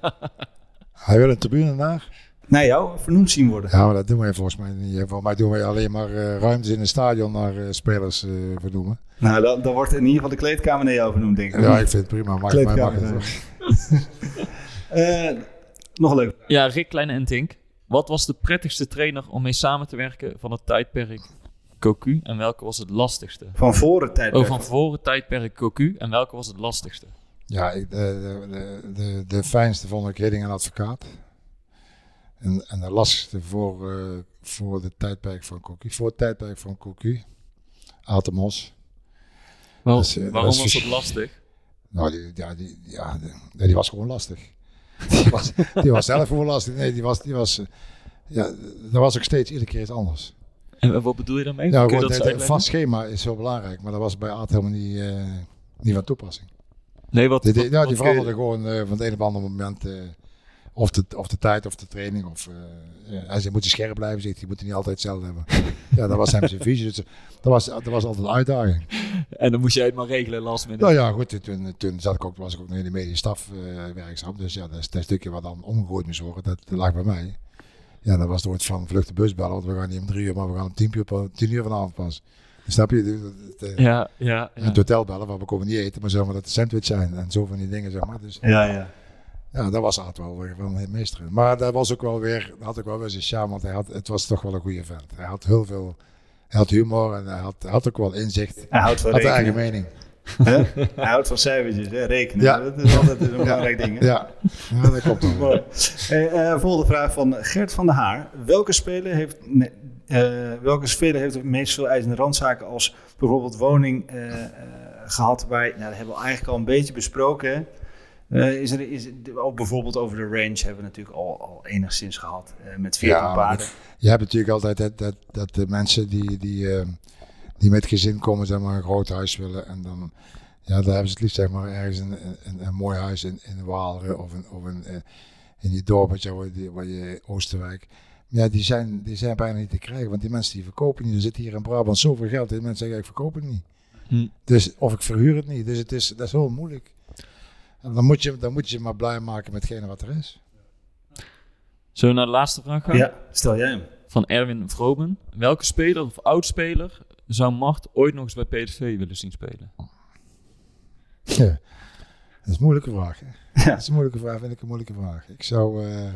Hij wil een tribune naar? Naar jou vernoemd zien worden. Ja, maar dat doen wij volgens mij niet. Volgens mij doen wij alleen maar uh, ruimtes in een stadion naar uh, spelers uh, vernoemen. Nou, dan, dan wordt in ieder geval de kleedkamer naar jou vernoemd, denk ik. Ja, ik vind het prima. Mag, kleedkamer. mag het uh, nog leuk. Ja, Rick Kleine en Tink. Wat was de prettigste trainer om mee samen te werken van het tijdperk Cocu? En welke was het lastigste? Van voor het tijdperk? Oh, van voor het tijdperk Cocu. En welke was het lastigste? Ja, de, de, de, de, de fijnste vond ik Hidding en Advocaat. En, en de lastigste voor, uh, voor het tijdperk van Cocu. Voor het tijdperk van Cocu. Atemos. Wel, dus, uh, waarom was, was het lastig? Nou, die, ja, die, ja, die, die was gewoon lastig. Die was, die was zelf gewoon lastig. Nee, die was, die was, uh, ja, dat was ook steeds iedere keer iets anders. En wat bedoel je daarmee? Nou, Kun je gewoon, dat het vast schema is zo belangrijk, maar dat was bij Aad helemaal niet, uh, niet van toepassing. Nee, wat? Die, die, wat, nou, die wat veranderde gewoon uh, van het een op andere moment. Uh, Of de, of de tijd of de training. Of, uh, ja, hij zei, moet je scherp blijven zitten. Je moet het niet altijd hetzelfde hebben. Ja, dat was hem zijn visie. Dus, dat, was, dat was altijd een uitdaging. En dan moest jij het maar regelen last minute. Nou ja, goed. Toen, toen zat ik ook, was ik ook nog in de medische staf uh, werkzaam. Dus ja, dat, is, dat stukje wat dan omgegooid moest worden, dat, dat lag bij mij. Ja, dat was nooit van vlucht de bus bellen. Want we gaan niet om drie uur, maar we gaan om tien uur, tien uur vanavond pas. Snap je? De, de, de, ja, ja, ja. Het hotel bellen, waar we komen niet eten. Maar zeg maar dat de sandwich zijn. En zo van die dingen, zeg maar. Dus, ja, ja. Ja, dat was Aad wel weer van een meester. Maar dat was ook wel weer, dat had ook wel weer zijn charme, want hij had, het was toch wel een goede vent. Hij had heel veel, hij had humor en hij had, hij had ook wel inzicht. Hij houdt van had rekenen. eigen mening. Huh? Hij houdt van cijfertjes, hè? Rekenen. Ja. Dat is altijd een belangrijk ding. Hè? Ja. Ja, dat klopt wel. Hey, uh, volgende vraag van Gert van der Haar. Welke speler heeft, nee, uh, welke speler heeft het meest veel eisende randzaken als bijvoorbeeld woning uh, uh, gehad? Waar, nou, dat hebben we eigenlijk al een beetje besproken, hè? Uh, is er, is er, ook bijvoorbeeld over de range hebben we natuurlijk al, al enigszins gehad uh, met veertien ja, paarden. Je hebt natuurlijk altijd dat, dat, dat de mensen die, die, uh, die met gezin komen, zeg maar, een groot huis willen. En dan, ja, daar hebben ze het liefst, zeg maar, ergens een, een, een mooi huis in, in Waalre of, een, of een, uh, in die dorpetje waar je, waar je Oosterwijk. Ja, die zijn, die zijn bijna niet te krijgen, want die mensen die verkopen niet. Er zit hier in Brabant zoveel geld. Die mensen zeggen, ik verkoop het niet. Hm. Dus, of ik verhuur het niet. Dus het is, dat is heel moeilijk. En dan moet, je, dan moet je je maar blij maken met hetgene wat er is. Zullen we naar de laatste vraag gaan? Ja, stel jij hem. Van Erwin Vromen. Welke speler of oudspeler zou Mart ooit nog eens bij P S V willen zien spelen? Ja, dat is een moeilijke vraag. Hè? Ja. Dat is een moeilijke vraag, vind ik een moeilijke vraag. Ik zou, uh,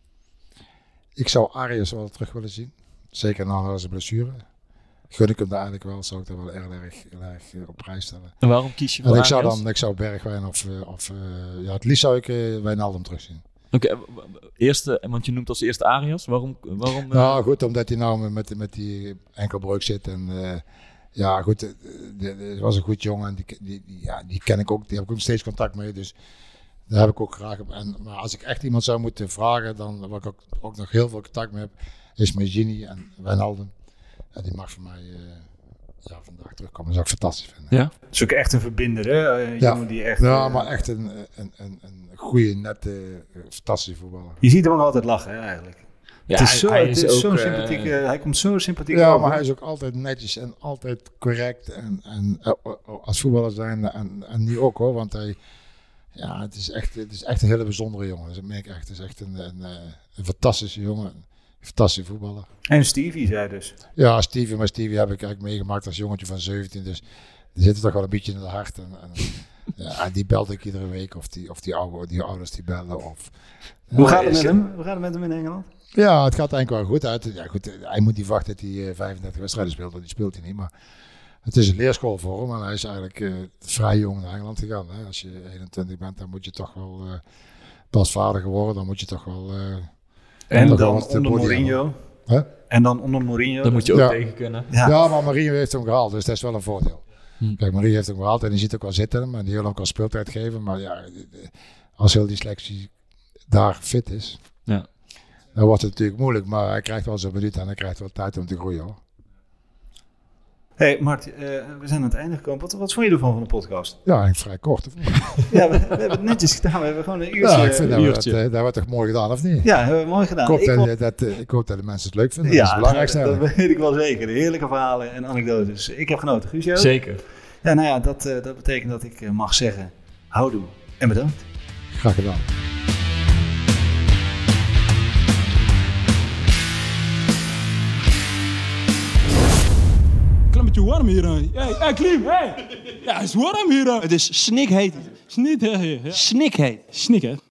ik zou Arias wel terug willen zien. Zeker na zijn blessure. Gun ik hem daar eigenlijk wel, zou ik daar wel erg, erg, erg op prijs stellen. En waarom kies je voor en ik zou Arias? dan, ik zou Bergwijn of, of uh, ja, het liefst zou ik uh, Wijnaldum terugzien. Oké, okay, eerste, want je noemt als eerste Arias. Waarom? waarom uh... Nou goed, omdat hij nou met, met die enkelbreuk zit en uh, ja goed, het was een goed jongen en die, die, die, ja, die ken ik ook, die heb ik ook steeds contact mee, dus daar heb ik ook graag op. En, maar als ik echt iemand zou moeten vragen, dan waar ik ook, ook nog heel veel contact mee heb, is met Gini en Wijnaldum. Ja, die mag voor mij uh, ja, vandaag terugkomen. Dat zou ik fantastisch vinden. Ja? Dat is ook echt een verbinder, hè? Uh, ja. jongen die echt, ja, uh, maar echt een, een, een, een goede, nette, uh, fantastische voetballer. Je ziet hem ook altijd lachen, hè, eigenlijk. Ja, het is zo, hij het is is ook, zo'n uh, sympathieke, hij komt zo sympathiek Ja, over. maar hij is ook altijd netjes en altijd correct. En, en uh, als voetballer zijn en, en nu ook hoor, want hij, ja, het is echt, het is echt een hele bijzondere jongen. Dus dat merk ik echt. Het is echt een, een, een fantastische jongen, een fantastische voetballer. En Stevie zei dus. Ja, Stevie, maar Stevie heb ik eigenlijk meegemaakt als jongetje van zeventien, dus die zitten toch wel een beetje in het hart. En, en, ja, die belde ik iedere week, of die, of die, oude, die ouders die bellen. Of, Hoe ja, gaat het is- met hem? Hoe gaat het met hem in Engeland? Ja, het gaat eigenlijk wel goed uit. Ja, goed, hij moet niet wachten dat hij uh, vijfendertig wedstrijden speelt, want die speelt hij niet. Maar het is een leerschool voor hem en hij is eigenlijk uh, vrij jong naar Engeland gegaan. Hè. Als je eenentwintig bent, dan moet je toch wel uh, pas vader geworden. Dan moet je toch wel... Uh, En toch wel dan wat de onder body Mourinho. Huh? En dan onder Mourinho. Daar moet je ook Ja. tegen kunnen. Ja. Ja. maar Mario heeft hem gehaald, dus dat is wel een voordeel. Hm. Kijk, Mario heeft hem gehaald en die ziet ook wel zitten hem en die wil ook wel speeltijd geven. Maar ja, als heel die selectie daar fit is, Ja. dan wordt het natuurlijk moeilijk. Maar hij krijgt wel zijn minuut en hij krijgt wel tijd om te groeien hoor. Hey Mart, uh, we zijn aan het einde gekomen. Wat, wat vond je ervan van de podcast? Ja, eigenlijk vrij kort. Of niet? Ja, we, we hebben het netjes gedaan. We hebben gewoon een uurtje. Ja, ik vind dat, we dat, uurtje. uh, dat wordt toch mooi gedaan, of niet? Ja, hebben we mooi gedaan. Ik hoop, Ik dat, vond- dat, uh, ik hoop dat de mensen het leuk vinden. dat is het ja, belangrijkste. dat, dat eigenlijk. weet ik wel zeker. Heerlijke verhalen en anekdotes. Ik heb genoten. Guusje ook? Zeker. Ja, nou ja, dat, uh, dat betekent dat ik uh, mag zeggen, houdoe en bedankt. Graag gedaan. Een beetje warm hier. Hé, hey, hey, Klim, hey. Ja, het is warm hier. Het is snikheet. Snikheet. Snikheet. Snikheet.